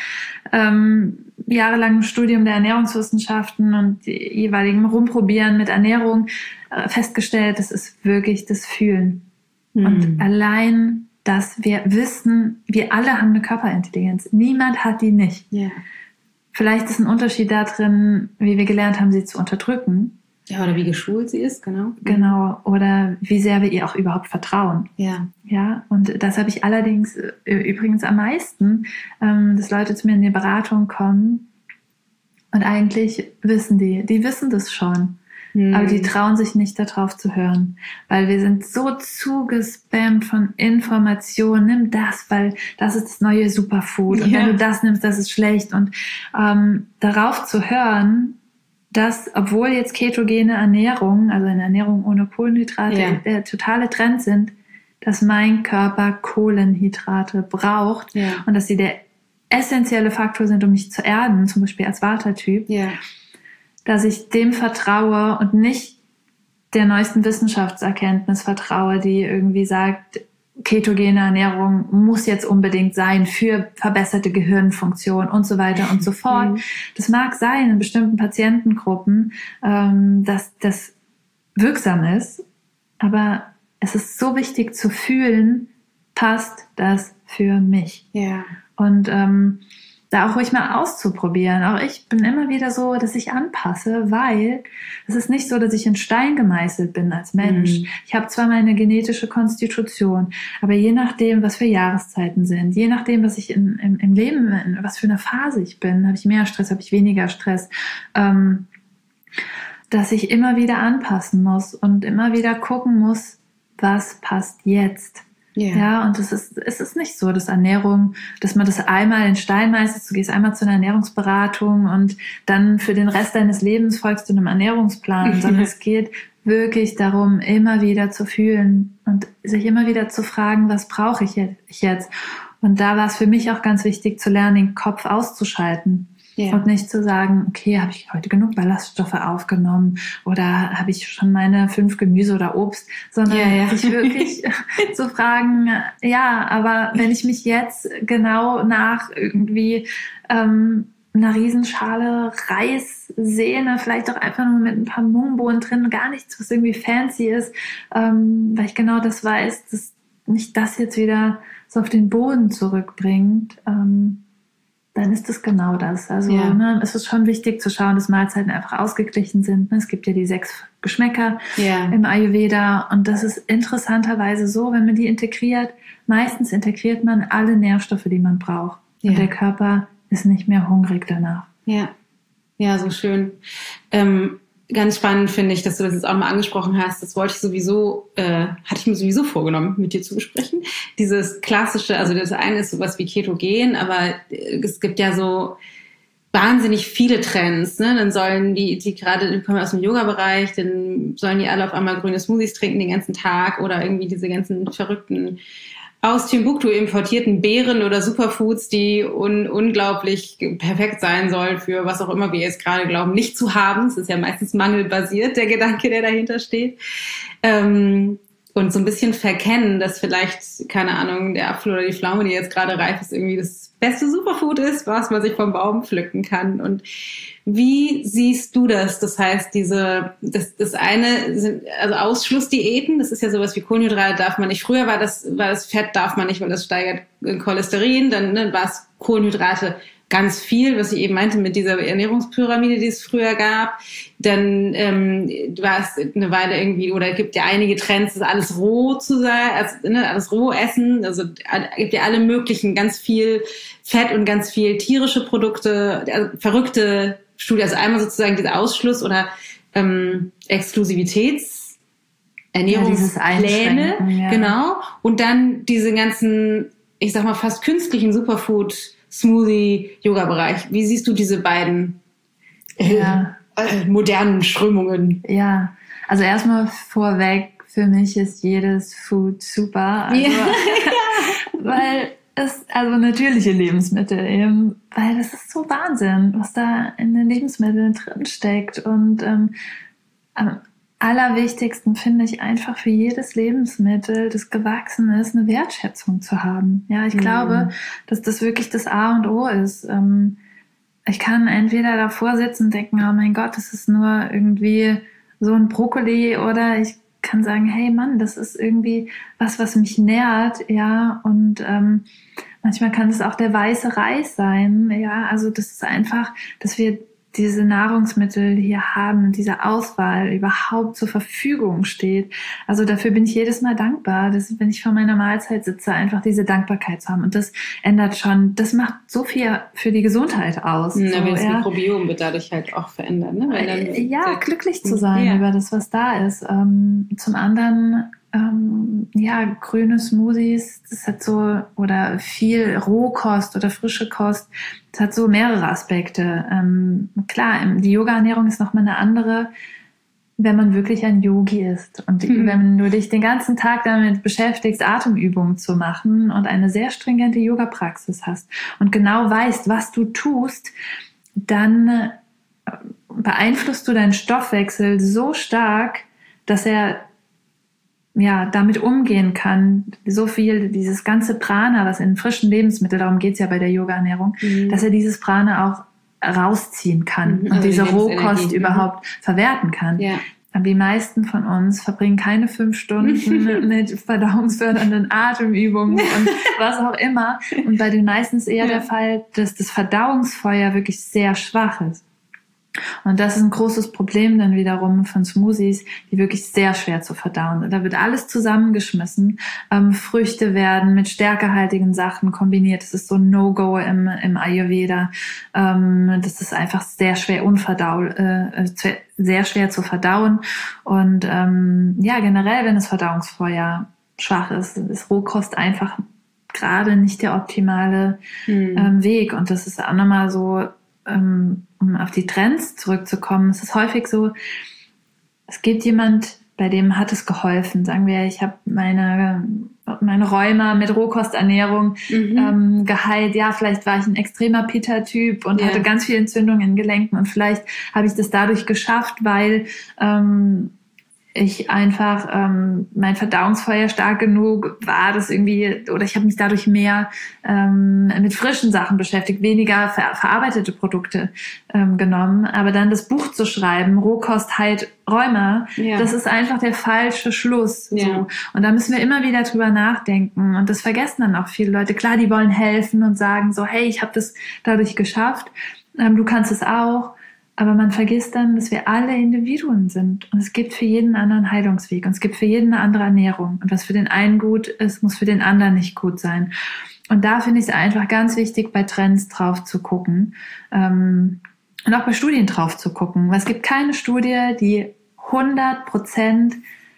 ähm, jahrelangem Studium der Ernährungswissenschaften und jeweiligen Rumprobieren mit Ernährung äh, festgestellt, das ist wirklich das Fühlen. Mhm. Und allein dass wir wissen, wir alle haben eine Körperintelligenz. Niemand hat die nicht. Yeah. Vielleicht ist ein Unterschied da drin, wie wir gelernt haben, sie zu unterdrücken. Ja, oder wie geschult sie ist, genau. Genau, oder wie sehr wir ihr auch überhaupt vertrauen. Ja. Ja, und das habe ich allerdings übrigens am meisten, ähm, dass Leute zu mir in die Beratung kommen und eigentlich wissen die, die wissen das schon. Hm. Aber die trauen sich nicht, darauf zu hören, weil wir sind so zugespammt von Informationen. Nimm das, weil das ist das neue Superfood. Und ja. wenn du das nimmst, das ist schlecht. Und ähm, darauf zu hören, dass, obwohl jetzt ketogene Ernährung, also eine Ernährung ohne Kohlenhydrate, ja. der totale Trend sind, dass mein Körper Kohlenhydrate braucht ja. und dass sie der essentielle Faktor sind, um mich zu erden, zum Beispiel als Vata-Typ. Ja. Dass ich dem vertraue und nicht der neuesten Wissenschaftserkenntnis vertraue, die irgendwie sagt, ketogene Ernährung muss jetzt unbedingt sein für verbesserte Gehirnfunktion und so weiter und so fort. Mhm. Das mag sein in bestimmten Patientengruppen, ähm, dass das wirksam ist, aber es ist so wichtig zu fühlen, passt das für mich? Ja. Und ähm, da auch ruhig mal auszuprobieren. Auch ich bin immer wieder so, dass ich anpasse, weil es ist nicht so, dass ich in Stein gemeißelt bin als Mensch. Mhm. Ich habe zwar meine genetische Konstitution, aber je nachdem, was für Jahreszeiten sind, je nachdem, was ich in, im, im Leben, in was für eine Phase ich bin, habe ich mehr Stress, habe ich weniger Stress, ähm, dass ich immer wieder anpassen muss und immer wieder gucken muss, was passt jetzt. Yeah. Ja, und es ist, es ist nicht so, dass Ernährung, dass man das einmal in Stein meißelt, du gehst einmal zu einer Ernährungsberatung und dann für den Rest deines Lebens folgst du einem Ernährungsplan, sondern es geht wirklich darum, immer wieder zu fühlen und sich immer wieder zu fragen, was brauche ich jetzt? Und da war es für mich auch ganz wichtig zu lernen, den Kopf auszuschalten. Yeah. Und nicht zu sagen, okay, habe ich heute genug Ballaststoffe aufgenommen oder habe ich schon meine fünf Gemüse oder Obst, sondern yeah, yeah. sich wirklich zu fragen, ja, aber wenn ich mich jetzt genau nach irgendwie ähm, einer Riesenschale Reis sehne, vielleicht auch einfach nur mit ein paar Mungbohnen drin, gar nichts, was irgendwie fancy ist, ähm, weil ich genau das weiß, dass mich das jetzt wieder so auf den Boden zurückbringt, ähm, dann ist es genau das. Also ja. ne, es ist schon wichtig zu schauen, dass Mahlzeiten einfach ausgeglichen sind. Es gibt ja die sechs Geschmäcker ja. im Ayurveda und das ist interessanterweise so, wenn man die integriert, meistens integriert man alle Nährstoffe, die man braucht. Ja. Und der Körper ist nicht mehr hungrig danach. Ja, ja, so schön. Ähm, ganz spannend finde ich, dass du das jetzt auch mal angesprochen hast. Das wollte ich sowieso, äh, hatte ich mir sowieso vorgenommen, mit dir zu besprechen. Dieses klassische, also das eine ist sowas wie Ketogen, aber es gibt ja so wahnsinnig viele Trends. Ne? Dann sollen die, die gerade, die kommen aus dem Yoga-Bereich, dann sollen die alle auf einmal grüne Smoothies trinken den ganzen Tag oder irgendwie diese ganzen verrückten aus Timbuktu importierten Beeren oder Superfoods, die un- unglaublich perfekt sein sollen für was auch immer wir jetzt gerade glauben, nicht zu haben. Es ist ja meistens mangelbasiert, der Gedanke, der dahinter steht. Ähm, und so ein bisschen verkennen, dass vielleicht, keine Ahnung, der Apfel oder die Pflaume, die jetzt gerade reif ist, irgendwie das beste Superfood ist, was man sich vom Baum pflücken kann. Und wie siehst du das? Das heißt, diese, das, das eine sind, also Ausschlussdiäten, das ist ja sowas wie Kohlenhydrate darf man nicht. Früher war das, war das Fett darf man nicht, weil das steigert Cholesterin. Dann ne, war es Kohlenhydrate ganz viel, was ich eben meinte mit dieser Ernährungspyramide, die es früher gab. Dann ähm, war es eine Weile irgendwie, oder es gibt ja einige Trends, das alles roh zu sein, also, ne, alles roh essen. Also es gibt ja alle möglichen, ganz viel Fett und ganz viel tierische Produkte, also verrückte Studien. Also einmal sozusagen dieser Ausschluss oder ähm, Exklusivitäts Ernährungspläne, ja, ja. Genau. Und dann diese ganzen, ich sag mal, fast künstlichen Superfood Smoothie, Yoga-Bereich. Wie siehst du diese beiden ja. äh, modernen Strömungen? Ja, also erstmal vorweg, für mich ist jedes Food super. Also, ja. weil es, also natürliche Lebensmittel eben, weil das ist so Wahnsinn, was da in den Lebensmitteln drin steckt. Und ähm, am allerwichtigsten finde ich einfach für jedes Lebensmittel, das gewachsen ist, eine Wertschätzung zu haben. Ja, ich mhm. glaube, dass das wirklich das A und O ist. Ähm, ich kann entweder davor sitzen und denken, oh mein Gott, das ist nur irgendwie so ein Brokkoli, oder ich kann sagen, hey Mann, das ist irgendwie was, was mich nährt, ja, und ähm, manchmal kann es auch der weiße Reis sein, ja, also das ist einfach, dass wir diese Nahrungsmittel hier haben, diese Auswahl überhaupt zur Verfügung steht. Also dafür bin ich jedes Mal dankbar, dass, wenn ich vor meiner Mahlzeit sitze, einfach diese Dankbarkeit zu haben. Und das ändert schon, das macht so viel für die Gesundheit aus. Na, so, das ja. Mikrobiom wird dadurch halt auch verändert. Ne? Weil dann ja, glücklich zu sein ja. über das, was da ist. Ähm, zum anderen Ähm, ja, grüne Smoothies, das hat so, oder viel Rohkost oder frische Kost, das hat so mehrere Aspekte. Ähm, klar, die Yoga-Ernährung ist nochmal eine andere, wenn man wirklich ein Yogi ist und mhm. wenn du dich den ganzen Tag damit beschäftigst, Atemübungen zu machen und eine sehr stringente Yoga-Praxis hast und genau weißt, was du tust, dann beeinflusst du deinen Stoffwechsel so stark, dass er ja, damit umgehen kann, so viel, dieses ganze Prana, was in frischen Lebensmitteln, darum geht's ja bei der Yoga-Ernährung, mhm. dass er dieses Prana auch rausziehen kann mhm. und also diese die Rohkost überhaupt mhm. verwerten kann. Ja. Aber die meisten von uns verbringen keine fünf Stunden mit verdauungsfördernden Atemübungen und was auch immer. Und bei den meisten ist eher ja. der Fall, dass das Verdauungsfeuer wirklich sehr schwach ist. Und das ist ein großes Problem dann wiederum von Smoothies, die wirklich sehr schwer zu verdauen sind. Da wird alles zusammengeschmissen. Ähm, Früchte werden mit stärkehaltigen Sachen kombiniert. Das ist so ein No-Go im, im Ayurveda. Ähm, das ist einfach sehr schwer unverdau, äh, sehr schwer zu verdauen. Und ähm, ja, generell, wenn das Verdauungsfeuer schwach ist, ist Rohkost einfach gerade nicht der optimale hm. ähm, Weg. Und das ist auch nochmal so, um auf die Trends zurückzukommen, es ist häufig so, es gibt jemand, bei dem hat es geholfen. Sagen wir, ich habe meine, meine Rheuma mit Rohkosternährung mhm. ähm, geheilt. Ja, vielleicht war ich ein extremer Pitta-Typ und ja. hatte ganz viel Entzündung in Gelenken und vielleicht habe ich das dadurch geschafft, weil ähm, ich einfach ähm, mein Verdauungsfeuer stark genug war, das irgendwie, oder ich habe mich dadurch mehr ähm, mit frischen Sachen beschäftigt, weniger ver- verarbeitete Produkte ähm, genommen. Aber dann das Buch zu schreiben, Rohkost heilt Rheuma, ja. das ist einfach der falsche Schluss. Ja. So. Und da müssen wir immer wieder drüber nachdenken. Und das vergessen dann auch viele Leute. Klar, die wollen helfen und sagen so, hey, ich habe das dadurch geschafft, ähm, du kannst es auch. Aber man vergisst dann, dass wir alle Individuen sind. Und es gibt für jeden einen anderen Heilungsweg. Und es gibt für jeden eine andere Ernährung. Und was für den einen gut ist, muss für den anderen nicht gut sein. Und da finde ich es einfach ganz wichtig, bei Trends drauf zu gucken. Ähm, und auch bei Studien drauf zu gucken. Weil es gibt keine Studie, die hundert Prozent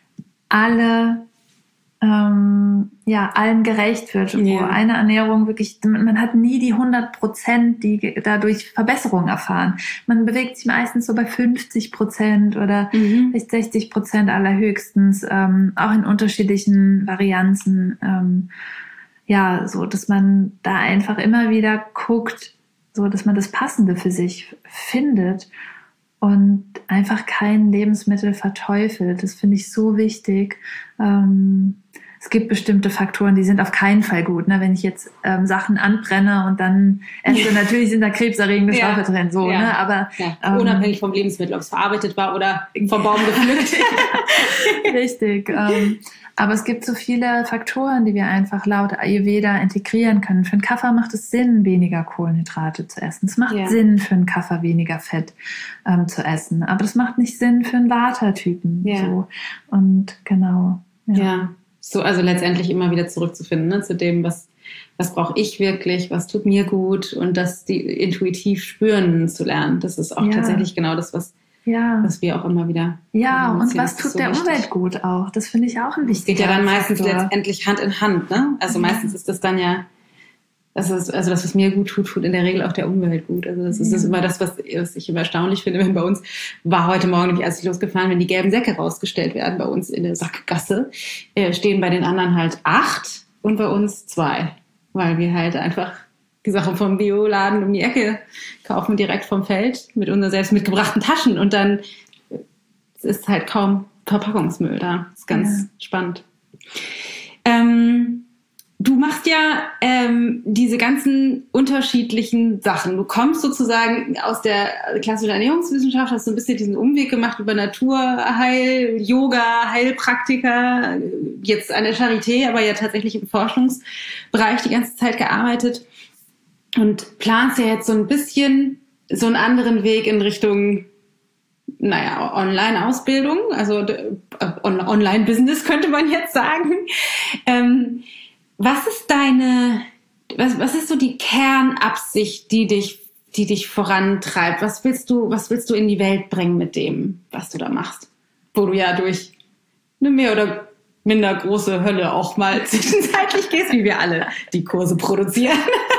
alle ähm, ja, allen gerecht wird, wo yeah. eine Ernährung wirklich, man hat nie die hundert Prozent, die dadurch Verbesserungen erfahren. Man bewegt sich meistens so bei fünfzig Prozent oder mhm. sechzig Prozent allerhöchstens, ähm, auch in unterschiedlichen Varianzen. Ähm, ja, so, dass man da einfach immer wieder guckt, so, dass man das Passende für sich findet und einfach kein Lebensmittel verteufelt. Das finde ich so wichtig. Ähm, es gibt bestimmte Faktoren, die sind auf keinen Fall gut. Ne? Wenn ich jetzt ähm, Sachen anbrenne und dann esse, natürlich sind da krebserregende Stoffe ja. drin. So, ja. ne? Aber ja. ähm, unabhängig vom Lebensmittel, ob es verarbeitet war oder vom Baum gepflückt. Richtig. Ähm, aber es gibt so viele Faktoren, die wir einfach laut Ayurveda integrieren können. Für einen Kaffer macht es Sinn, weniger Kohlenhydrate zu essen. Es macht ja. Sinn, für einen Kaffer weniger Fett ähm, zu essen. Aber das macht nicht Sinn für einen Vata-Typen. Ja. So. Und genau. Ja. ja. So, also letztendlich immer wieder zurückzufinden, ne, zu dem, was, was brauche ich wirklich, was tut mir gut und das die intuitiv spüren zu lernen. Das ist auch ja. tatsächlich genau das, was, ja. was wir auch immer wieder. Ja, und was tut so der wichtig. Umwelt gut auch? Das finde ich auch ein wichtiges. Es geht ja dann meistens Faktor. Letztendlich Hand in Hand, ne? Also mhm. meistens ist das dann ja, das ist, also das, was mir gut tut, tut in der Regel auch der Umwelt gut. Also das ist, mhm. das ist immer das, was, was ich immer erstaunlich finde, wenn bei uns, war heute Morgen nämlich, als ich losgefahren bin, die gelben Säcke rausgestellt werden bei uns in der Sackgasse, äh, stehen bei den anderen halt acht und bei uns zwei. Weil wir halt einfach die Sachen vom Bioladen um die Ecke kaufen, direkt vom Feld, mit unseren selbst mitgebrachten Taschen und dann ist halt kaum Verpackungsmüll da. Das ist ganz ja. spannend. Ähm, Du machst ja ähm, diese ganzen unterschiedlichen Sachen. Du kommst sozusagen aus der klassischen Ernährungswissenschaft, hast so ein bisschen diesen Umweg gemacht über Naturheil, Yoga, Heilpraktiker, jetzt an der Charité, aber ja tatsächlich im Forschungsbereich die ganze Zeit gearbeitet und planst ja jetzt so ein bisschen so einen anderen Weg in Richtung, naja, Online-Ausbildung, also äh, Online-Business könnte man jetzt sagen. Ähm, Was ist deine, was, was ist so die Kernabsicht, die dich, die dich vorantreibt? Was willst du, was willst du in die Welt bringen mit dem, was du da machst? Wo du ja durch eine mehr oder minder große Hölle auch mal zwischenzeitlich gehst, wie wir alle die Kurse produzieren.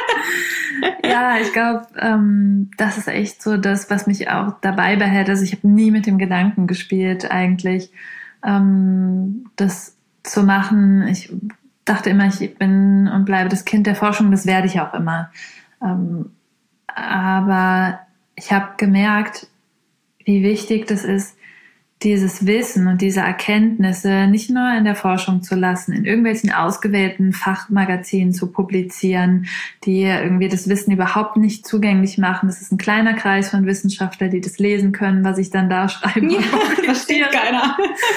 Ja, ich glaube, ähm, das ist echt so das, was mich auch dabei behält. Also ich habe nie mit dem Gedanken gespielt, eigentlich ähm, das zu machen. Ich dachte immer, ich bin und bleibe das Kind der Forschung, das werde ich auch immer. Ähm, aber ich habe gemerkt, wie wichtig das ist, dieses Wissen und diese Erkenntnisse nicht nur in der Forschung zu lassen, in irgendwelchen ausgewählten Fachmagazinen zu publizieren, die irgendwie das Wissen überhaupt nicht zugänglich machen. Das ist ein kleiner Kreis von Wissenschaftlern, die das lesen können, was ich dann da schreibe. Ja, versteht keiner.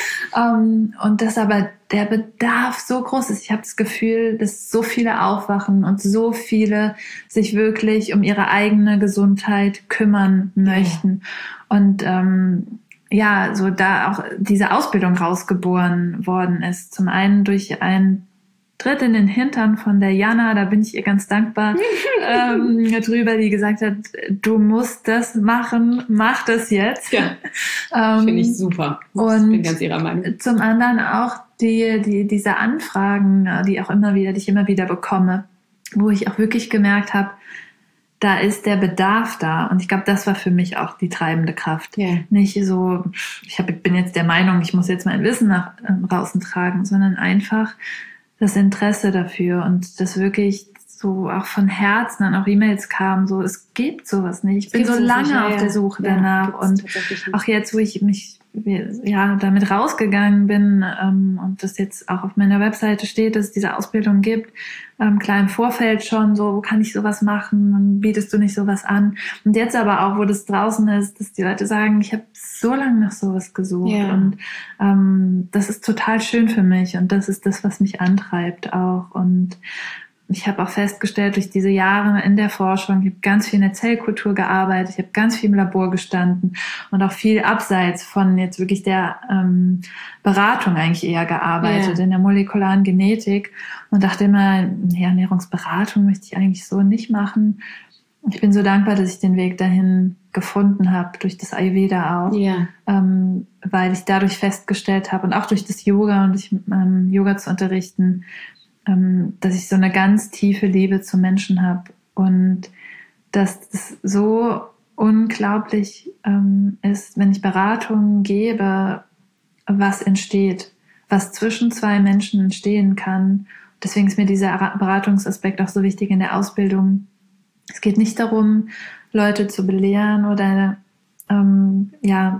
um, und dass aber der Bedarf so groß ist. Ich habe das Gefühl, dass so viele aufwachen und so viele sich wirklich um ihre eigene Gesundheit kümmern möchten. Ja. Und ähm, ja, so da auch diese Ausbildung rausgeboren worden ist. Zum einen durch einen Tritt in den Hintern von der Jana, da bin ich ihr ganz dankbar ähm, drüber, die gesagt hat, du musst das machen, mach das jetzt. Ja, ähm, finde ich super. Und ich bin ganz ihrer Meinung. Zum anderen auch die, die, diese Anfragen, die auch immer wieder, die ich immer wieder bekomme, wo ich auch wirklich gemerkt habe, da ist der Bedarf da. Und ich glaube, das war für mich auch die treibende Kraft. Yeah. Nicht so, ich hab, bin jetzt der Meinung, ich muss jetzt mein Wissen nach ähm, draußen tragen, sondern einfach das Interesse dafür und das wirklich so auch von Herzen dann auch E-Mails kamen, so, es gibt sowas nicht. Ich bin so lange sicher, auf ja. der Suche ja, danach und auch jetzt, wo ich mich ja damit rausgegangen bin ähm, und das jetzt auch auf meiner Webseite steht, dass es diese Ausbildung gibt, ähm, klar im Vorfeld schon so, wo kann ich sowas machen und bietest du nicht sowas an? Und jetzt aber auch, wo das draußen ist, dass die Leute sagen, ich habe so lange nach sowas gesucht yeah. und ähm, das ist total schön für mich und das ist das, was mich antreibt auch. Und ich habe auch festgestellt, durch diese Jahre in der Forschung, ich habe ganz viel in der Zellkultur gearbeitet, ich habe ganz viel im Labor gestanden und auch viel abseits von jetzt wirklich der ähm, Beratung eigentlich eher gearbeitet, yeah. in der molekularen Genetik und dachte immer, ja, Ernährungsberatung möchte ich eigentlich so nicht machen. Ich bin so dankbar, dass ich den Weg dahin gefunden habe, durch das Ayurveda auch, yeah. ähm, weil ich dadurch festgestellt habe und auch durch das Yoga und durch ähm, Yoga zu unterrichten, dass ich so eine ganz tiefe Liebe zu Menschen habe und dass es so unglaublich ähm, ist, wenn ich Beratungen gebe, was entsteht, was zwischen zwei Menschen entstehen kann. Deswegen ist mir dieser Beratungsaspekt auch so wichtig in der Ausbildung. Es geht nicht darum, Leute zu belehren oder ähm, ja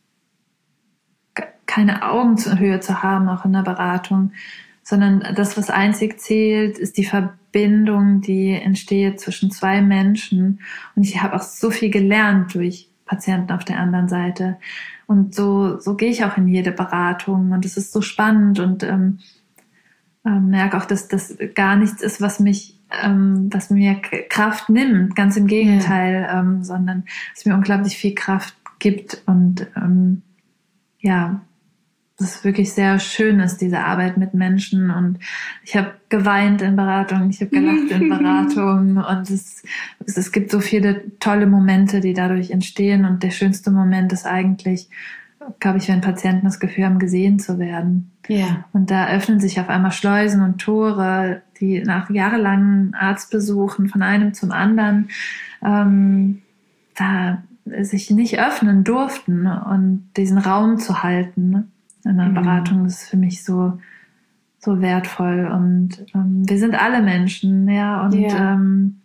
keine Augenhöhe zu haben, auch in der Beratung, sondern das, was einzig zählt, ist die Verbindung, die entsteht zwischen zwei Menschen. Und ich habe auch so viel gelernt durch Patienten auf der anderen Seite. Und so, so gehe ich auch in jede Beratung. Und es ist so spannend und ähm, äh, merke auch, dass das gar nichts ist, was mich, ähm, was mir Kraft nimmt. Ganz im Gegenteil, ja. ähm, sondern es mir unglaublich viel Kraft gibt. Und ähm, ja, das ist wirklich sehr schön ist, diese Arbeit mit Menschen und ich habe geweint in Beratung, ich habe gelacht in Beratung und es, es, es gibt so viele tolle Momente, die dadurch entstehen und der schönste Moment ist eigentlich, glaube ich, wenn Patienten das Gefühl haben, gesehen zu werden. Ja. Und da öffnen sich auf einmal Schleusen und Tore, die nach jahrelangen Arztbesuchen von einem zum anderen ähm, da sich nicht öffnen durften und diesen Raum zu halten, ne? In der Beratung, das ist für mich so, so wertvoll. Und ähm, wir sind alle Menschen, ja. Und ja. Ähm,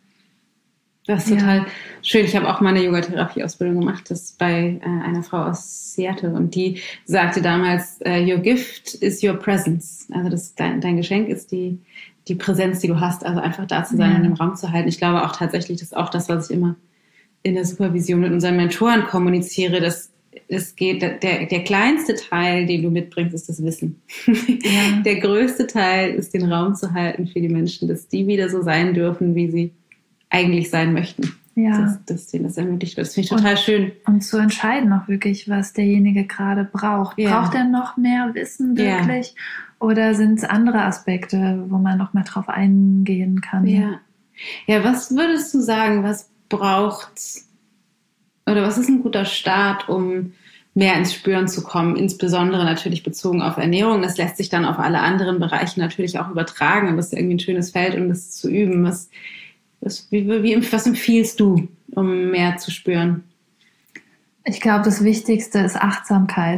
das ist total ja. schön. Ich habe auch mal eine Yogatherapie-Ausbildung gemacht, das bei äh, einer Frau aus Seattle. Und die sagte damals, uh, your gift is your presence. Also das, dein, dein Geschenk ist die, die Präsenz, die du hast. Also einfach da zu sein ja. und im Raum zu halten. Ich glaube auch tatsächlich, das ist auch das, was ich immer in der Supervision mit unseren Mentoren kommuniziere, dass es geht, der, der kleinste Teil, den du mitbringst, ist das Wissen. Ja. Der größte Teil ist, den Raum zu halten für die Menschen, dass die wieder so sein dürfen, wie sie eigentlich sein möchten. Ja. Dass, dass denen das ermöglicht wird. Das finde ich total und, schön. Und zu entscheiden auch wirklich, was derjenige gerade braucht. Ja. Braucht er noch mehr Wissen wirklich? Ja. Oder sind es andere Aspekte, wo man noch mal drauf eingehen kann? Ja. Ja, was würdest du sagen, was braucht oder was ist ein guter Start, um mehr ins Spüren zu kommen, insbesondere natürlich bezogen auf Ernährung. Das lässt sich dann auf alle anderen Bereiche natürlich auch übertragen, aber das ist irgendwie ein schönes Feld, um das zu üben. Was, was, wie, wie, was empfiehlst du, um mehr zu spüren? Ich glaube, das Wichtigste ist Achtsamkeit.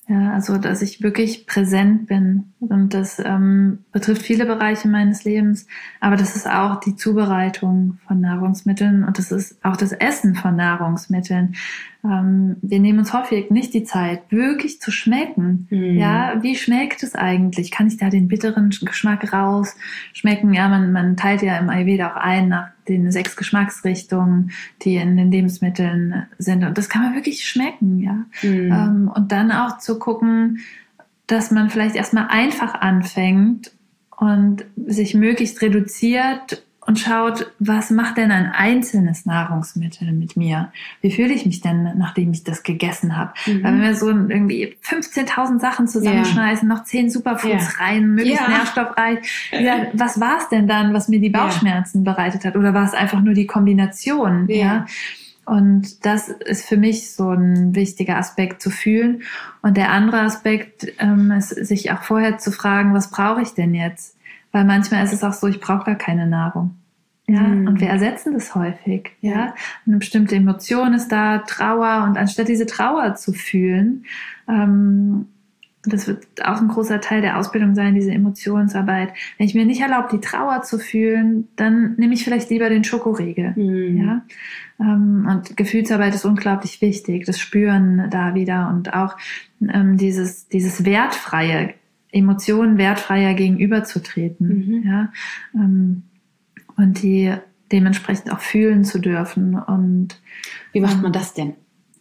Ja, also dass ich wirklich präsent bin. Und das ähm, betrifft viele Bereiche meines Lebens. Aber das ist auch die Zubereitung von Nahrungsmitteln und das ist auch das Essen von Nahrungsmitteln. Ähm, wir nehmen uns häufig nicht die Zeit, wirklich zu schmecken. Mhm. Ja, wie schmeckt es eigentlich? Kann ich da den bitteren Geschmack rausschmecken? Ja, man, man teilt ja im Ayurveda auch ein nach den sechs Geschmacksrichtungen, die in den Lebensmitteln sind. Und das kann man wirklich schmecken, ja. Mhm. Ähm, und dann auch zu gucken, dass man vielleicht erstmal einfach anfängt und sich möglichst reduziert und schaut, was macht denn ein einzelnes Nahrungsmittel mit mir? Wie fühle ich mich denn, nachdem ich das gegessen habe? Mhm. Weil wenn wir so irgendwie fünfzehntausend Sachen zusammenschmeißen, ja. noch zehn Superfoods ja. rein, möglichst ja. nährstoffreich. Ja, was war es denn dann, was mir die Bauchschmerzen ja. bereitet hat? Oder war es einfach nur die Kombination? Ja. ja? Und das ist für mich so ein wichtiger Aspekt zu fühlen. Und der andere Aspekt ähm, ist, sich auch vorher zu fragen, was brauche ich denn jetzt? Weil manchmal ist es auch so, ich brauche gar keine Nahrung. Ja, mm. und wir ersetzen das häufig. Ja. ja, eine bestimmte Emotion ist da, Trauer, und anstatt diese Trauer zu fühlen, ähm, das wird auch ein großer Teil der Ausbildung sein, diese Emotionsarbeit. Wenn ich mir nicht erlaube, die Trauer zu fühlen, dann nehme ich vielleicht lieber den Schokoriegel. Mm. Ja, ähm, und Gefühlsarbeit ist unglaublich wichtig. Das Spüren da wieder und auch ähm, dieses dieses wertfreie, Emotionen wertfreier gegenüberzutreten, mhm. ja, ähm, und die dementsprechend auch fühlen zu dürfen. Und wie macht man das denn?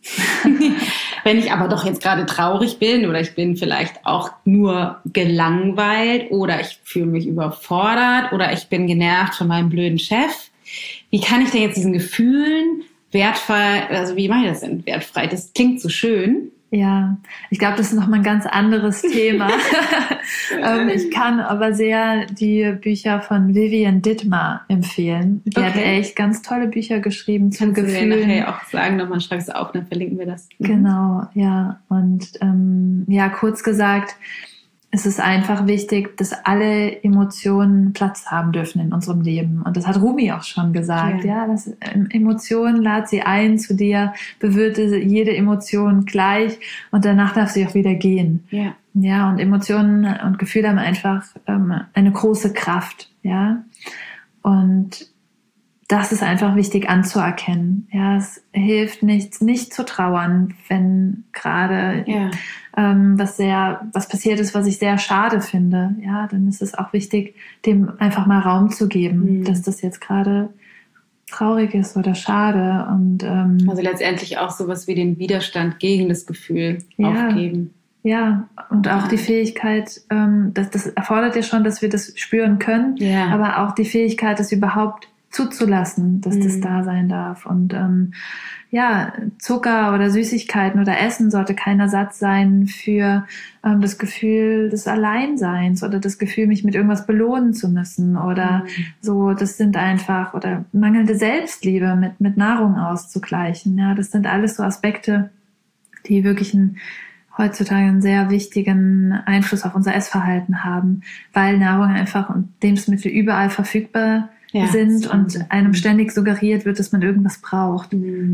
Wenn ich aber doch jetzt gerade traurig bin oder ich bin vielleicht auch nur gelangweilt oder ich fühle mich überfordert oder ich bin genervt von meinem blöden Chef, wie kann ich denn jetzt diesen Gefühlen wertfrei, also wie mache ich das denn wertfrei? Das klingt so schön. Ja, ich glaube, das ist nochmal ein ganz anderes Thema. ähm, ich kann aber sehr die Bücher von Vivian Dittmar empfehlen. Die okay. hat echt ganz tolle Bücher geschrieben zum Gefühl. Kannst du mir nachher auch sagen, nochmal schreibst du auf, dann verlinken wir das. Mhm. Genau, ja. Und ähm, ja, kurz gesagt, es ist einfach wichtig, dass alle Emotionen Platz haben dürfen in unserem Leben. Und das hat Rumi auch schon gesagt. Ja, ja das, Emotionen, lad sie ein zu dir, bewirte jede Emotion gleich und danach darf sie auch wieder gehen. Ja, ja, und Emotionen und Gefühle haben einfach ähm, eine große Kraft. Ja, und das ist einfach wichtig anzuerkennen. Ja, es hilft nichts, nicht zu trauern, wenn gerade ja. ähm, was sehr, was passiert ist, was ich sehr schade finde. Ja, dann ist es auch wichtig, dem einfach mal Raum zu geben, mhm. dass das jetzt gerade traurig ist oder schade. Und ähm, also letztendlich auch sowas wie den Widerstand gegen das Gefühl ja. aufgeben. Ja, und auch die Fähigkeit, ähm, das, das erfordert ja schon, dass wir das spüren können, ja. aber auch die Fähigkeit, das überhaupt zuzulassen, dass mhm. das da sein darf. Und ähm, ja, Zucker oder Süßigkeiten oder Essen sollte kein Ersatz sein für ähm, das Gefühl des Alleinseins oder das Gefühl, mich mit irgendwas belohnen zu müssen oder mhm. so. Das sind einfach, oder mangelnde Selbstliebe mit mit Nahrung auszugleichen. Ja, das sind alles so Aspekte, die wirklich ein heutzutage einen sehr wichtigen Einfluss auf unser Essverhalten haben, weil Nahrung einfach und Lebensmittel überall verfügbar ja, sind und einem ständig suggeriert wird, dass man irgendwas braucht.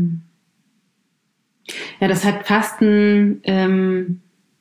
Ja, das hat fast einen ähm,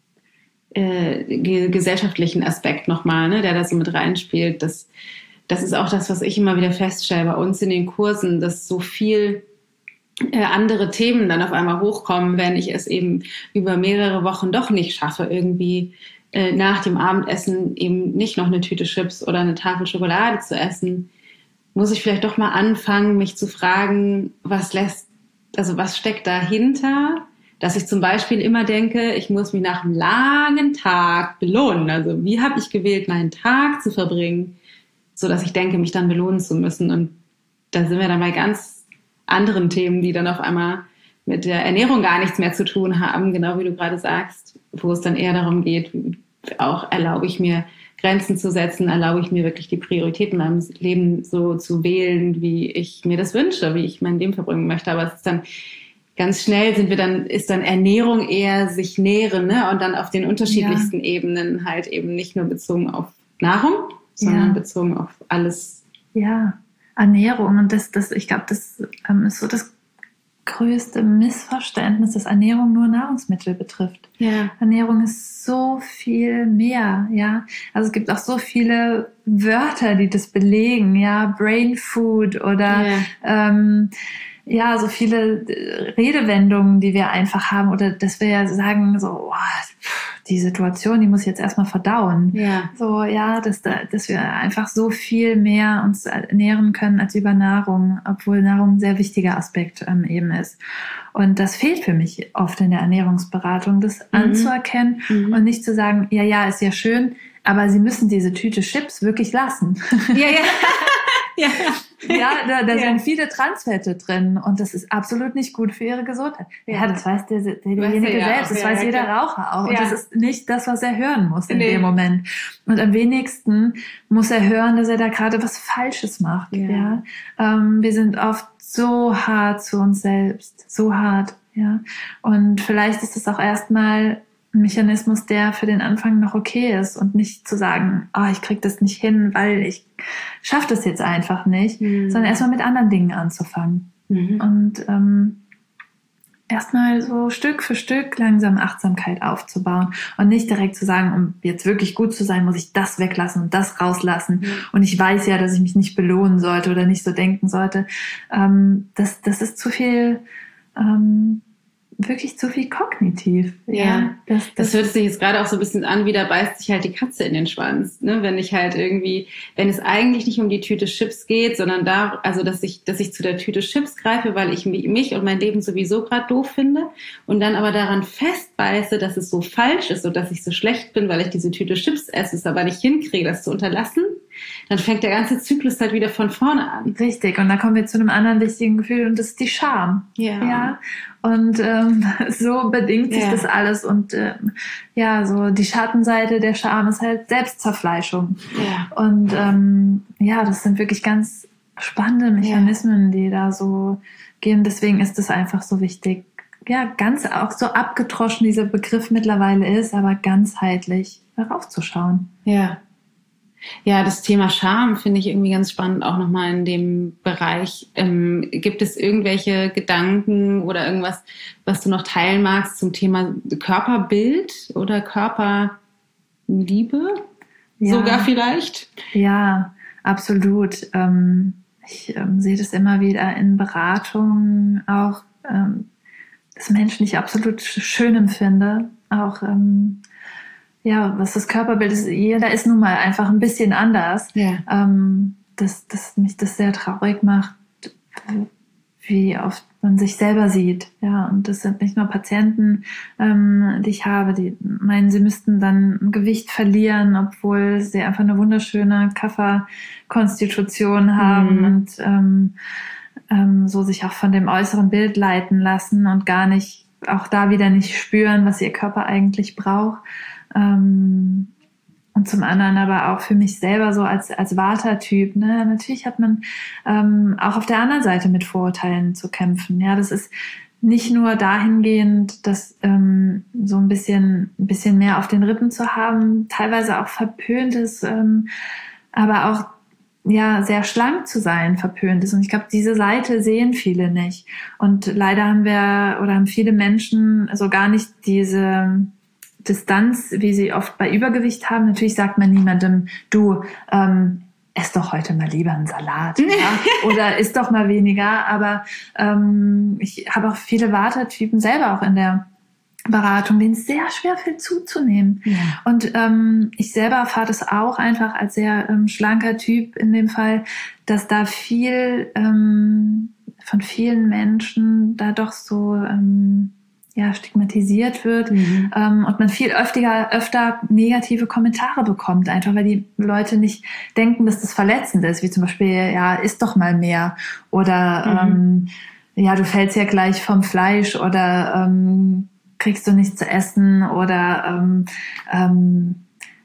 äh, gesellschaftlichen Aspekt nochmal, ne, der da so mit reinspielt. Das, das ist auch das, was ich immer wieder feststelle bei uns in den Kursen, dass so viel äh, andere Themen dann auf einmal hochkommen, wenn ich es eben über mehrere Wochen doch nicht schaffe, irgendwie äh, nach dem Abendessen eben nicht noch eine Tüte Chips oder eine Tafel Schokolade zu essen, muss ich vielleicht doch mal anfangen, mich zu fragen, was lässt, also was steckt dahinter, dass ich zum Beispiel immer denke, ich muss mich nach einem langen Tag belohnen. Also wie habe ich gewählt, meinen Tag zu verbringen, so dass ich denke, mich dann belohnen zu müssen. Und da sind wir dann bei ganz anderen Themen, die dann auf einmal mit der Ernährung gar nichts mehr zu tun haben, genau wie du gerade sagst, wo es dann eher darum geht, auch erlaube ich mir Grenzen zu setzen, erlaube ich mir wirklich die Prioritäten in meinem Leben so zu wählen, wie ich mir das wünsche, wie ich mein Leben verbringen möchte. Aber es ist dann ganz schnell sind wir dann, ist dann Ernährung eher sich nähren, ne? Und dann auf den unterschiedlichsten ja. Ebenen halt eben nicht nur bezogen auf Nahrung, sondern ja. bezogen auf alles. Ja, Ernährung und das, das, ich glaube, das ähm, ist so das größte Missverständnis, dass Ernährung nur Nahrungsmittel betrifft. Ja. Ernährung ist so viel mehr, ja. Also es gibt auch so viele Wörter, die das belegen, ja, Brain Food oder Ja. ähm, ja, so viele Redewendungen, die wir einfach haben, oder dass wir ja sagen, so, oh, die Situation, die muss ich jetzt erstmal verdauen. Ja. So, ja, dass, dass wir einfach so viel mehr uns ernähren können als über Nahrung, obwohl Nahrung ein sehr wichtiger Aspekt ähm, eben ist. Und das fehlt für mich oft in der Ernährungsberatung, das mhm. anzuerkennen mhm. und nicht zu sagen, ja, ja, ist ja schön, aber Sie müssen diese Tüte Chips wirklich lassen. Ja, ja. Ja, ja da, da ja. sind viele Transfette drin und das ist absolut nicht gut für ihre Gesundheit. Ja, ja das weiß der, der, derjenige ja selbst, auch. das ja, weiß ja, jeder klar. Raucher auch. Und ja. das ist nicht das, was er hören muss in nee. dem Moment. Und am wenigsten muss er hören, dass er da gerade was Falsches macht. Ja. Ja? Ähm, wir sind oft so hart zu uns selbst, so hart. Ja. Und vielleicht ist es auch erstmal ein Mechanismus, der für den Anfang noch okay ist und nicht zu sagen, oh, ich krieg das nicht hin, weil ich schaffe das jetzt einfach nicht, mhm. sondern erstmal mit anderen Dingen anzufangen. Mhm. Und ähm, erstmal so Stück für Stück langsam Achtsamkeit aufzubauen und nicht direkt zu sagen, um jetzt wirklich gut zu sein, muss ich das weglassen und das rauslassen. Mhm. Und ich weiß ja, dass ich mich nicht belohnen sollte oder nicht so denken sollte. Ähm, das, das ist zu viel... Ähm, wirklich zu viel kognitiv. Ja, ja. Das, das, das hört sich jetzt gerade auch so ein bisschen an, wie da beißt sich halt die Katze in den Schwanz, ne? Wenn ich halt irgendwie, wenn es eigentlich nicht um die Tüte Chips geht, sondern da, also dass ich, dass ich zu der Tüte Chips greife, weil ich mich und mein Leben sowieso gerade doof finde und dann aber daran festbeiße, dass es so falsch ist und dass ich so schlecht bin, weil ich diese Tüte Chips esse, es aber nicht hinkriege, das zu unterlassen, dann fängt der ganze Zyklus halt wieder von vorne an. Richtig, und da kommen wir zu einem anderen wichtigen Gefühl und das ist die Scham. Ja. ja? Und ähm, so bedingt sich ja. das alles und ähm, ja, so die Schattenseite der Scham ist halt Selbstzerfleischung. Ja. Und ähm, ja, das sind wirklich ganz spannende Mechanismen, ja. die da so gehen. Deswegen ist es einfach so wichtig, ja, ganz auch so abgetroschen dieser Begriff mittlerweile ist, aber ganzheitlich darauf zu schauen. Ja. Ja, das Thema Scham finde ich irgendwie ganz spannend, auch nochmal in dem Bereich. Ähm, gibt es irgendwelche Gedanken oder irgendwas, was du noch teilen magst zum Thema Körperbild oder Körperliebe? Ja. Sogar vielleicht? Ja, absolut. Ähm, ich ähm, sehe das immer wieder in Beratungen auch, ähm, dass Menschen ich absolut schön empfinde, auch ähm, ja, was das Körperbild ist, jeder ist nun mal einfach ein bisschen anders. Ja. Ähm, dass, dass mich das sehr traurig macht, wie oft man sich selber sieht. Ja, und das sind nicht nur Patienten, ähm, die ich habe, die meinen, sie müssten dann ein Gewicht verlieren, obwohl sie einfach eine wunderschöne Kafferkonstitution haben mhm. und ähm, ähm, so sich auch von dem äußeren Bild leiten lassen und gar nicht, auch da wieder nicht spüren, was ihr Körper eigentlich braucht. Ähm, und zum anderen aber auch für mich selber so als, als Vata-Typ, ne, natürlich hat man ähm, auch auf der anderen Seite mit Vorurteilen zu kämpfen. Ja, das ist nicht nur dahingehend, dass ähm, so ein bisschen, ein bisschen mehr auf den Rippen zu haben, teilweise auch verpönt ist, ähm, aber auch ja sehr schlank zu sein verpönt ist. Und ich glaube, diese Seite sehen viele nicht. Und leider haben wir oder haben viele Menschen so gar nicht diese Distanz, wie sie oft bei Übergewicht haben. Natürlich sagt man niemandem, du, ähm, ess doch heute mal lieber einen Salat ja? oder isst doch mal weniger. Aber ähm, ich habe auch viele Vata-Typen selber auch in der Beratung, denen es sehr schwer fällt zuzunehmen. Ja. Und ähm, ich selber erfahre das auch einfach als sehr ähm, schlanker Typ in dem Fall, dass da viel ähm, von vielen Menschen da doch so ähm, ja, stigmatisiert wird mhm. ähm, und man viel öfter, öfter negative Kommentare bekommt, einfach weil die Leute nicht denken, dass das verletzend ist, wie zum Beispiel, ja, isst doch mal mehr oder mhm. ähm, ja, du fällst ja gleich vom Fleisch oder ähm, kriegst du nichts zu essen oder ähm, ähm,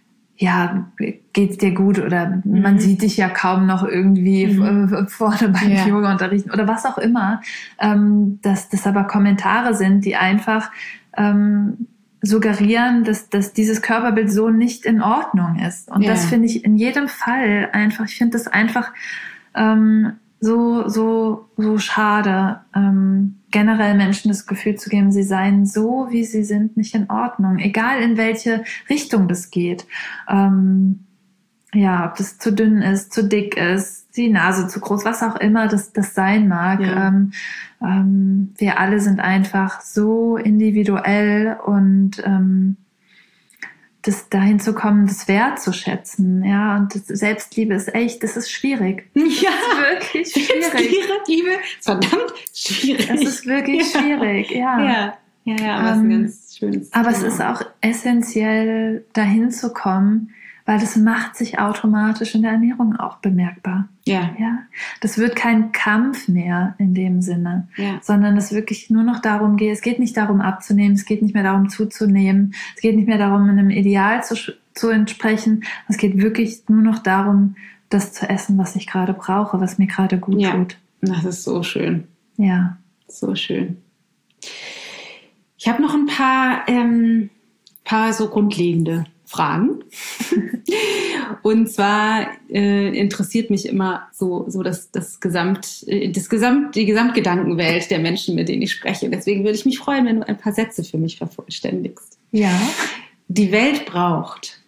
ja, geht's dir gut oder mhm. man sieht dich ja kaum noch irgendwie mhm. vorne beim ja. Yoga-Unterrichten oder was auch immer, ähm, dass das aber Kommentare sind, die einfach ähm, suggerieren, dass, dass dieses Körperbild so nicht in Ordnung ist. Und ja. das finde ich in jedem Fall einfach, ich finde das einfach ähm, so, so, so schade, ähm, generell Menschen das Gefühl zu geben, sie seien so, wie sie sind, nicht in Ordnung. Egal in welche Richtung das geht. Ähm, ja, ob das zu dünn ist, zu dick ist, die Nase zu groß, was auch immer das, das sein mag. Ja. Ähm, ähm, wir alle sind einfach so individuell und ähm, das dahin zu kommen, das wertzuschätzen, ja, und das, Selbstliebe ist echt, das ist schwierig. Ja, das ist wirklich schwierig. Selbstliebe ist verdammt schwierig. Es ist wirklich ja. schwierig, ja. Ja, ja, ja, aber es ähm, ist ein ganz schönes Aber Thema. es ist auch essentiell, dahin zu kommen, weil das macht sich automatisch in der Ernährung auch bemerkbar. Ja. Ja, das wird kein Kampf mehr in dem Sinne, Ja. sondern es wirklich nur noch darum geht, es geht nicht darum abzunehmen, es geht nicht mehr darum zuzunehmen, es geht nicht mehr darum, einem Ideal zu, zu entsprechen, es geht wirklich nur noch darum, das zu essen, was ich gerade brauche, was mir gerade gut Ja. tut. Das ist so schön. Ja. So schön. Ich habe noch ein paar, ähm, paar so grundlegende Fragen. Und zwar äh, interessiert mich immer so, so das, das Gesamt, äh, das Gesamt, die Gesamtgedankenwelt der Menschen, mit denen ich spreche. Deswegen würde ich mich freuen, wenn du ein paar Sätze für mich vervollständigst. Ja. Die Welt braucht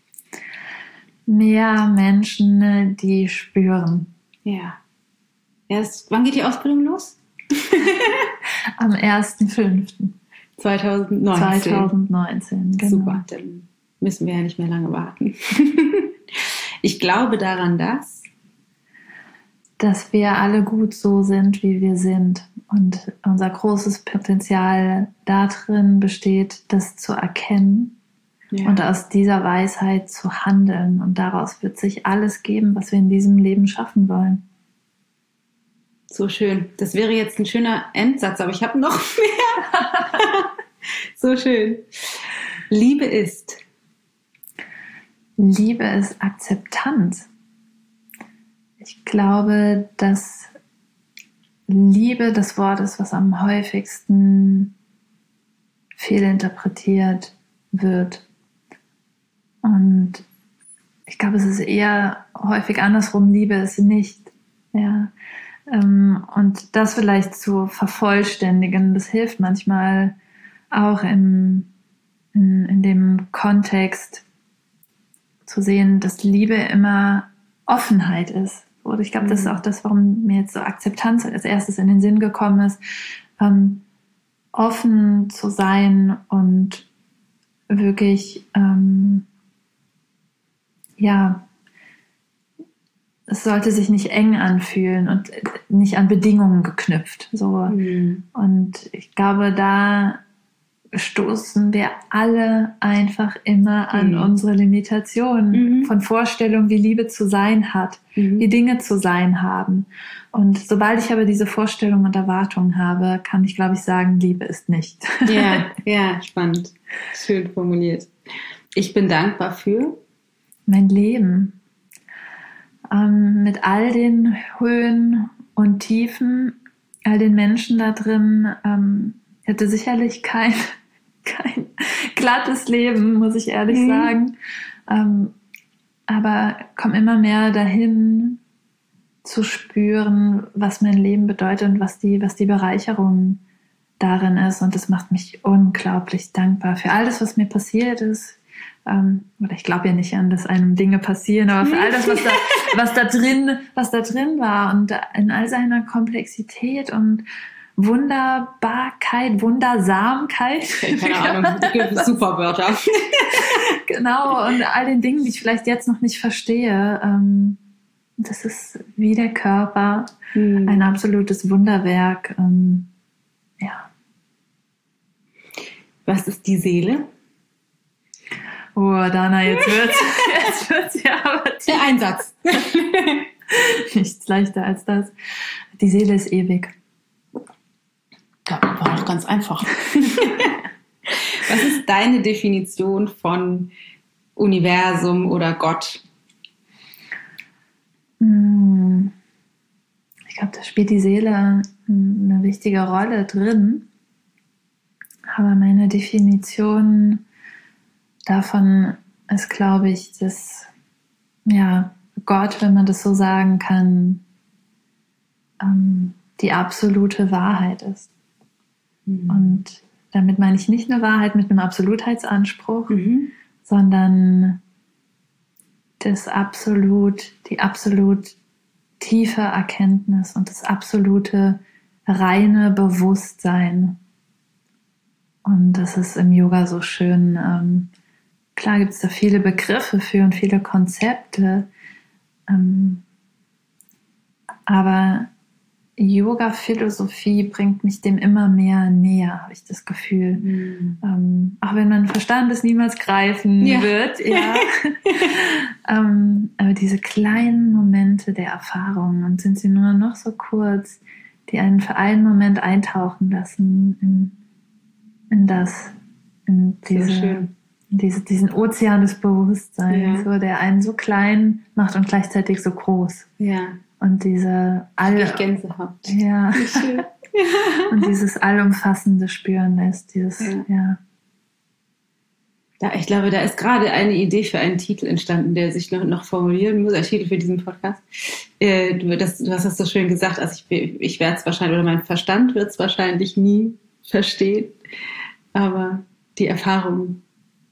mehr Menschen, die spüren. Ja. Erst, wann geht die Ausbildung los? Am ersten fünften zwanzig neunzehn. zwanzig neunzehn, genau. Super, dann müssen wir ja nicht mehr lange warten. Ich glaube daran, dass dass wir alle gut so sind, wie wir sind. Und unser großes Potenzial darin besteht, das zu erkennen ja. und aus dieser Weisheit zu handeln. Und daraus wird sich alles geben, was wir in diesem Leben schaffen wollen. So schön. Das wäre jetzt ein schöner Endsatz, aber ich habe noch mehr. So schön. Liebe ist. Liebe ist Akzeptanz. Ich glaube, dass Liebe das Wort ist, was am häufigsten fehlinterpretiert wird. Und ich glaube, es ist eher häufig andersrum, Liebe ist nicht. Ja. Und das vielleicht zu vervollständigen, das hilft manchmal auch im, in, in dem Kontext zu sehen, dass Liebe immer Offenheit ist. Oder ich glaube, das ist auch das, warum mir jetzt so Akzeptanz als erstes in den Sinn gekommen ist, ähm, offen zu sein und wirklich, ähm, ja, es sollte sich nicht eng anfühlen und nicht an Bedingungen geknüpft. So. Mhm. Und ich glaube, da stoßen wir alle einfach immer an mhm. unsere Limitationen mhm. von Vorstellungen, wie Liebe zu sein hat, mhm. wie Dinge zu sein haben. Und sobald ich aber diese Vorstellungen und Erwartungen habe, kann ich, glaube ich, sagen, Liebe ist nicht. Ja, ja, spannend. Schön formuliert. Ich bin dankbar für mein Leben. Ähm, mit all den Höhen und Tiefen, all den Menschen da drin. Ähm, ich hatte sicherlich kein, kein glattes Leben, muss ich ehrlich mhm. sagen. Ähm, aber komme immer mehr dahin, zu spüren, was mein Leben bedeutet und was die, was die Bereicherung darin ist. Und das macht mich unglaublich dankbar für alles, was mir passiert ist. Ähm, oder ich glaube ja nicht an, dass einem Dinge passieren, aber für all das, was da, was da drin, was da drin war und in all seiner Komplexität und Wunderbarkeit, Wundersamkeit. Keine Ahnung, super Wörter. Genau, und all den Dingen, die ich vielleicht jetzt noch nicht verstehe. Ähm, das ist wie der Körper, hm. ein absolutes Wunderwerk. Ähm, ja. Was ist die Seele? Oh, Dana, jetzt wird's, jetzt wird's ja aber tief. Der Einsatz. Nichts leichter als das. Die Seele ist ewig. Ja, war doch ganz einfach. Was ist deine Definition von Universum oder Gott? Ich glaube, da spielt die Seele eine wichtige Rolle drin. Aber meine Definition davon ist, glaube ich, dass ja, Gott, wenn man das so sagen kann, ähm, die absolute Wahrheit ist. Mhm. Und damit meine ich nicht eine Wahrheit mit einem Absolutheitsanspruch, mhm. sondern das absolut, die absolut tiefe Erkenntnis und das absolute reine Bewusstsein. Und das ist im Yoga so schön. Ähm, klar gibt es da viele Begriffe für und viele Konzepte, ähm, aber Yoga-Philosophie bringt mich dem immer mehr näher, habe ich das Gefühl. Mhm. Ähm, auch wenn mein Verstand es niemals greifen ja. wird. Ja. ähm, aber diese kleinen Momente der Erfahrung, und sind sie nur noch so kurz, die einen für einen Moment eintauchen lassen in, in das, in diese, so in diese, diesen Ozean des Bewusstseins, ja. so, der einen so klein macht und gleichzeitig so groß. Ja. Und diese all Gänsehaut. Ja. Und dieses allumfassende Spüren lässt, dieses, ja. ja. Ja, ich glaube, da ist gerade eine Idee für einen Titel entstanden, der sich noch, noch formulieren muss, ein Titel für diesen Podcast. Äh, du, das, du hast das so schön gesagt, also ich, ich werde es wahrscheinlich, oder mein Verstand wird es wahrscheinlich nie verstehen, aber die Erfahrungen,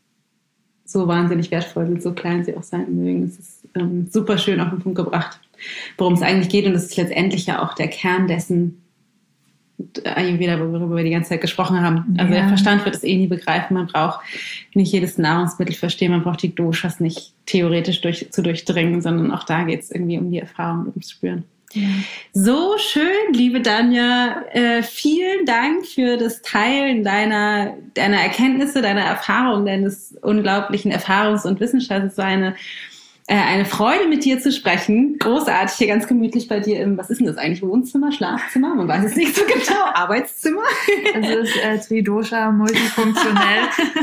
so wahnsinnig wertvoll sind, so klein sie auch sein mögen, es ist ähm, super schön auf den Punkt gebracht, worum es eigentlich geht. Und das ist letztendlich ja auch der Kern dessen, Ayurveda, worüber wir die ganze Zeit gesprochen haben. Also ja. der Verstand wird es eh nie begreifen. Man braucht nicht jedes Nahrungsmittel verstehen. Man braucht die Doshas nicht theoretisch durch, zu durchdringen, sondern auch da geht es irgendwie um die Erfahrung, ums Spüren. Ja. So schön, liebe Danja. Äh, vielen Dank für das Teilen deiner, deiner Erkenntnisse, deiner Erfahrung, deines unglaublichen Erfahrungs- und Wissenschaftens. So eine Eine Freude, mit dir zu sprechen. Großartig, hier ganz gemütlich bei dir im, was ist denn das eigentlich, Wohnzimmer, Schlafzimmer? Man weiß es nicht so genau. Arbeitszimmer? Es ist äh, Tridosha multifunktionell.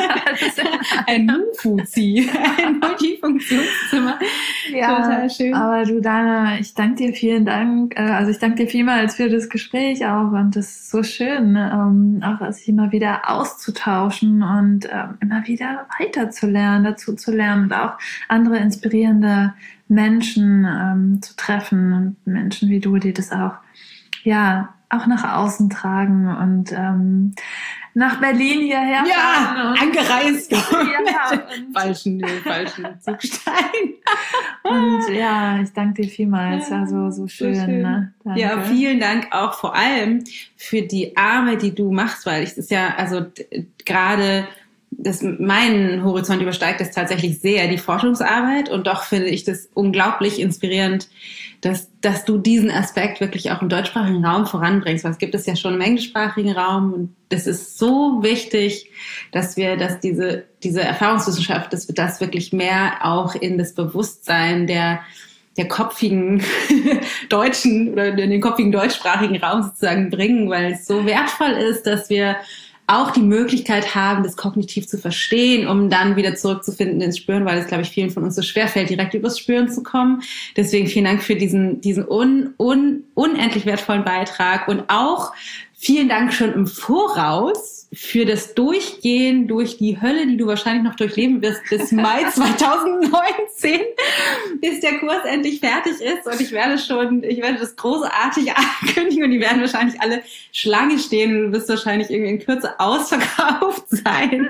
Ein Mufuzi, ein Multifunktionszimmer. Ja, total schön. Aber du, Dana, ich danke dir, vielen Dank. Also ich danke dir vielmals für das Gespräch auch, und das ist so schön, ähm, auch sich immer wieder auszutauschen und ähm, immer wieder weiterzulernen, dazu zu lernen und auch andere inspirieren Menschen ähm, zu treffen, und Menschen wie du, die das auch, ja, auch nach außen tragen und ähm, nach Berlin hierher ja, fahren. Und, angereist. Ja, und falschen, falschen Zugstein. Und ja, ich danke dir vielmals. Ja, also so schön. So schön. Ne? Danke. Ja, vielen Dank auch vor allem für die Arbeit, die du machst, weil es ist ja, also d- gerade das, meinen Horizont übersteigt das tatsächlich sehr, die Forschungsarbeit, und doch finde ich das unglaublich inspirierend, dass, dass du diesen Aspekt wirklich auch im deutschsprachigen Raum voranbringst, weil es gibt es ja schon im englischsprachigen Raum, und es ist so wichtig, dass wir, dass diese, diese Erfahrungswissenschaft, dass wir das wirklich mehr auch in das Bewusstsein der, der kopfigen Deutschen oder in den kopfigen deutschsprachigen Raum sozusagen bringen, weil es so wertvoll ist, dass wir auch die Möglichkeit haben, das kognitiv zu verstehen, um dann wieder zurückzufinden ins Spüren, weil es, glaube ich, vielen von uns so schwer fällt, direkt übers Spüren zu kommen. Deswegen vielen Dank für diesen, diesen un, un, unendlich wertvollen Beitrag, und auch vielen Dank schon im Voraus für das Durchgehen durch die Hölle, die du wahrscheinlich noch durchleben wirst bis Mai zwanzig neunzehn, bis der Kurs endlich fertig ist. Und ich werde schon, ich werde das großartig ankündigen, und die werden wahrscheinlich alle Schlange stehen, und du wirst wahrscheinlich irgendwie in Kürze ausverkauft sein.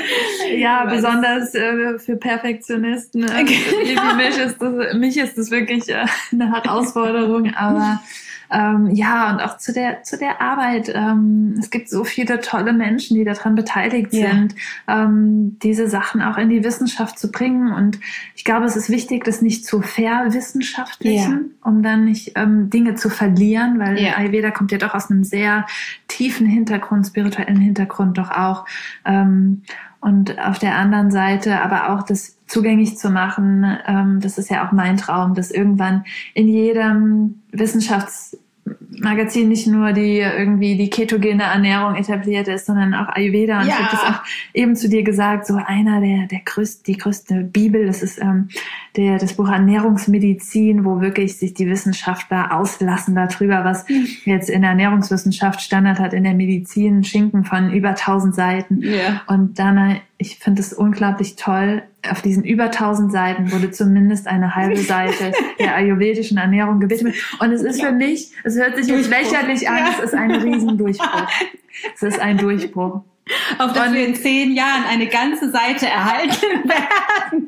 Ja, besonders äh, für Perfektionisten. Äh, genau. Für mich ist das, mich ist das wirklich äh, eine Herausforderung, aber Ähm, ja, und auch zu der zu der Arbeit. Ähm, es gibt so viele tolle Menschen, die daran beteiligt sind, ja. ähm, diese Sachen auch in die Wissenschaft zu bringen. Und ich glaube, es ist wichtig, das nicht zu verwissenschaftlichen, ja. um dann nicht ähm, Dinge zu verlieren, weil ja. Ayurveda kommt ja doch aus einem sehr tiefen Hintergrund, spirituellen Hintergrund doch auch. Ähm, und auf der anderen Seite aber auch das zugänglich zu machen, ähm, das ist ja auch mein Traum, dass irgendwann in jedem Wissenschaftsmagazin nicht nur die irgendwie die ketogene Ernährung etabliert ist, sondern auch Ayurveda. Und ja. ich habe das auch eben zu dir gesagt, so einer der der größte, die größte Bibel, das ist ähm, der das Buch Ernährungsmedizin, wo wirklich sich die Wissenschaftler auslassen darüber, was mhm. jetzt in der Ernährungswissenschaft Standard hat, in der Medizin, Schinken von über tausend Seiten. Ja. Und dann, ich finde es unglaublich toll, auf diesen über tausend Seiten wurde zumindest eine halbe Seite der ayurvedischen Ernährung gewidmet. Und es ist für mich, es hört sich jetzt lächerlich an, ja. Es ist ein Riesendurchbruch. Es ist ein Durchbruch. Auf dass wir in zehn Jahren eine ganze Seite erhalten werden.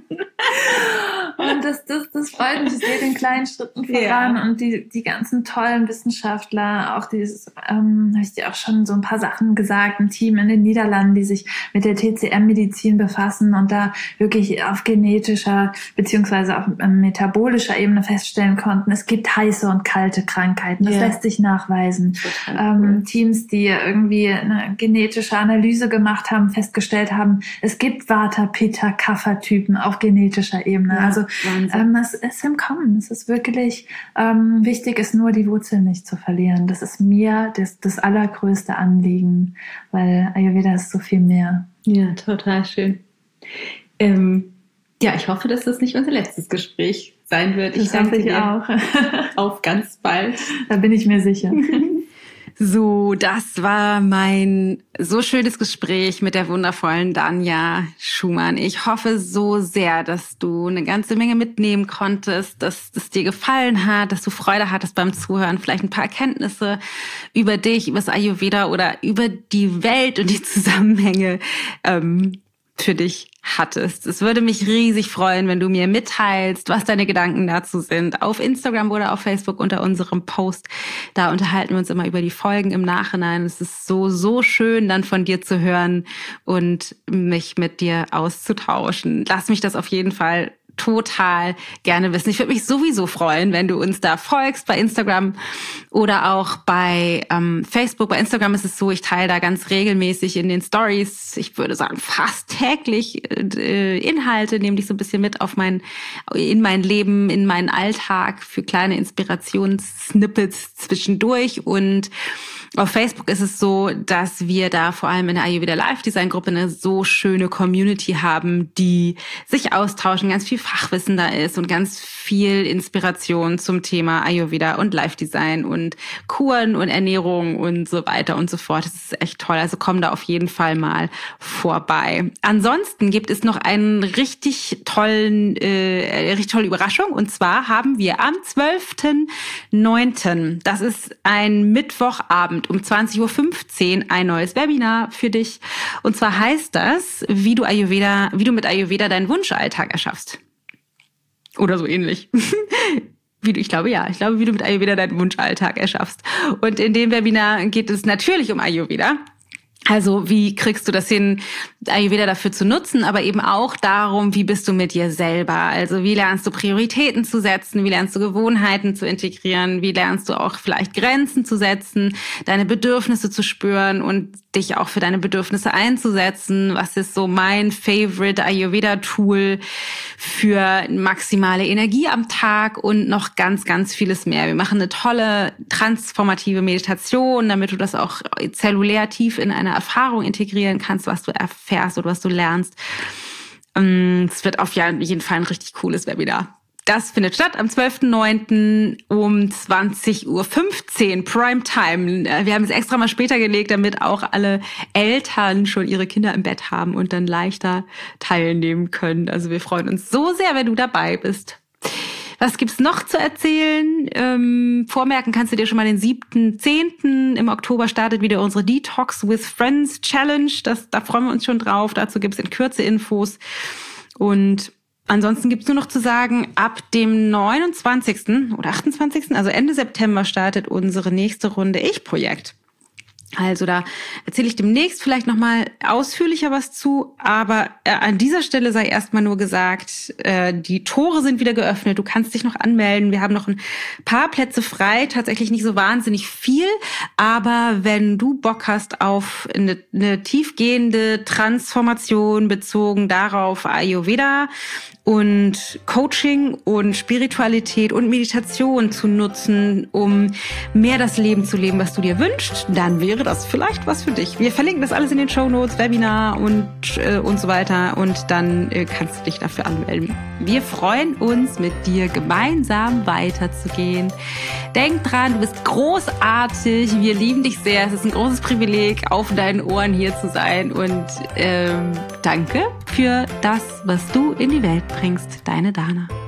Und das, das, das freut mich, es geht in kleinen Schritten voran. Ja. Und die, die ganzen tollen Wissenschaftler, auch dieses, ähm, habe ich dir auch schon so ein paar Sachen gesagt, ein Team in den Niederlanden, die sich mit der T C M-Medizin befassen und da wirklich auf genetischer beziehungsweise auf metabolischer Ebene feststellen konnten, es gibt heiße und kalte Krankheiten. Das ja. lässt sich nachweisen. Ähm, cool. Teams, die irgendwie eine genetische Analyse gemacht haben, festgestellt haben, es gibt Vata, Pitta, Kapha-Typen auf genetischer Ebene. Ja, also ähm, es ist im Kommen. Es ist wirklich ähm, wichtig, ist nur die Wurzeln nicht zu verlieren. Das ist mir das, das allergrößte Anliegen, weil Ayurveda ist so viel mehr. Ja, total schön. Ähm, ja, ich hoffe, dass das nicht unser letztes Gespräch sein wird. Ich das danke ich dir auch. Auf ganz bald. Da bin ich mir sicher. So, das war mein so schönes Gespräch mit der wundervollen Danja Schumann. Ich hoffe so sehr, dass du eine ganze Menge mitnehmen konntest, dass es dir gefallen hat, dass du Freude hattest beim Zuhören, vielleicht ein paar Erkenntnisse über dich, über das Ayurveda oder über die Welt und die Zusammenhänge ähm, für dich hattest. Es würde mich riesig freuen, wenn du mir mitteilst, was deine Gedanken dazu sind, auf Instagram oder auf Facebook unter unserem Post. Da unterhalten wir uns immer über die Folgen im Nachhinein. Es ist so, so schön, dann von dir zu hören und mich mit dir auszutauschen. Lass mich das auf jeden Fall total gerne wissen. Ich würde mich sowieso freuen, wenn du uns da folgst bei Instagram oder auch bei ähm, Facebook. Bei Instagram ist es so, ich teile da ganz regelmäßig in den Stories, ich würde sagen fast täglich äh, Inhalte, nehme dich so ein bisschen mit auf mein, in mein Leben, in meinen Alltag für kleine Inspirationssnippets zwischendurch. Und auf Facebook ist es so, dass wir da vor allem in der Ayurveda Live Design Gruppe eine so schöne Community haben, die sich austauschen, ganz viel Fachwissen da ist und ganz viel Inspiration zum Thema Ayurveda und Live Design und Kuren und Ernährung und so weiter und so fort. Das ist echt toll. Also komm da auf jeden Fall mal vorbei. Ansonsten gibt es noch einen richtig tollen, äh, richtig tolle Überraschung. Und zwar haben wir am zwölften neunten, das ist ein Mittwochabend, um zwanzig Uhr fünfzehn ein neues Webinar für dich. Und zwar heißt das, wie du Ayurveda, wie du mit Ayurveda deinen Wunschalltag erschaffst. Oder so ähnlich. Wie du, ich glaube, ja. Ich glaube, wie du mit Ayurveda deinen Wunschalltag erschaffst. Und in dem Webinar geht es natürlich um Ayurveda. Also wie kriegst du das hin, Ayurveda dafür zu nutzen, aber eben auch darum, wie bist du mit dir selber? Also wie lernst du Prioritäten zu setzen, wie lernst du Gewohnheiten zu integrieren, wie lernst du auch vielleicht Grenzen zu setzen, deine Bedürfnisse zu spüren und dich auch für deine Bedürfnisse einzusetzen. Was ist so mein Favorite Ayurveda-Tool für maximale Energie am Tag und noch ganz, ganz vieles mehr. Wir machen eine tolle transformative Meditation, damit du das auch zellulär tief in eine Erfahrung integrieren kannst, was du erfährst oder was du lernst. Es wird auf jeden Fall ein richtig cooles Webinar. Das findet statt am zwölften neunten um zwanzig Uhr fünfzehn Primetime. Wir haben es extra mal später gelegt, damit auch alle Eltern schon ihre Kinder im Bett haben und dann leichter teilnehmen können. Also wir freuen uns so sehr, wenn du dabei bist. Was gibt's noch zu erzählen? Ähm, vormerken kannst du dir schon mal den siebten zehnten Im Oktober startet wieder unsere Detox with Friends Challenge. Das, da freuen wir uns schon drauf. Dazu gibt's in Kürze Infos. Und ansonsten gibt's nur noch zu sagen, ab dem neunundzwanzigsten oder achtundzwanzigsten, also Ende September, startet unsere nächste Runde Ich-Projekt. Also da erzähle ich demnächst vielleicht nochmal ausführlicher was zu, aber äh, an dieser Stelle sei erstmal nur gesagt, äh, die Tore sind wieder geöffnet, du kannst dich noch anmelden, wir haben noch ein paar Plätze frei, tatsächlich nicht so wahnsinnig viel, aber wenn du Bock hast auf eine, eine tiefgehende Transformation bezogen darauf, Ayurveda und Coaching und Spiritualität und Meditation zu nutzen, um mehr das Leben zu leben, was du dir wünschst, dann wäre das vielleicht was für dich. Wir verlinken das alles in den Shownotes, Webinar und, äh, und so weiter und dann äh, kannst du dich dafür anmelden. Wir freuen uns, mit dir gemeinsam weiterzugehen. Denk dran, du bist großartig, wir lieben dich sehr, es ist ein großes Privileg, auf deinen Ohren hier zu sein und ähm, danke für das, was du in die Welt bringst. Deine Dana.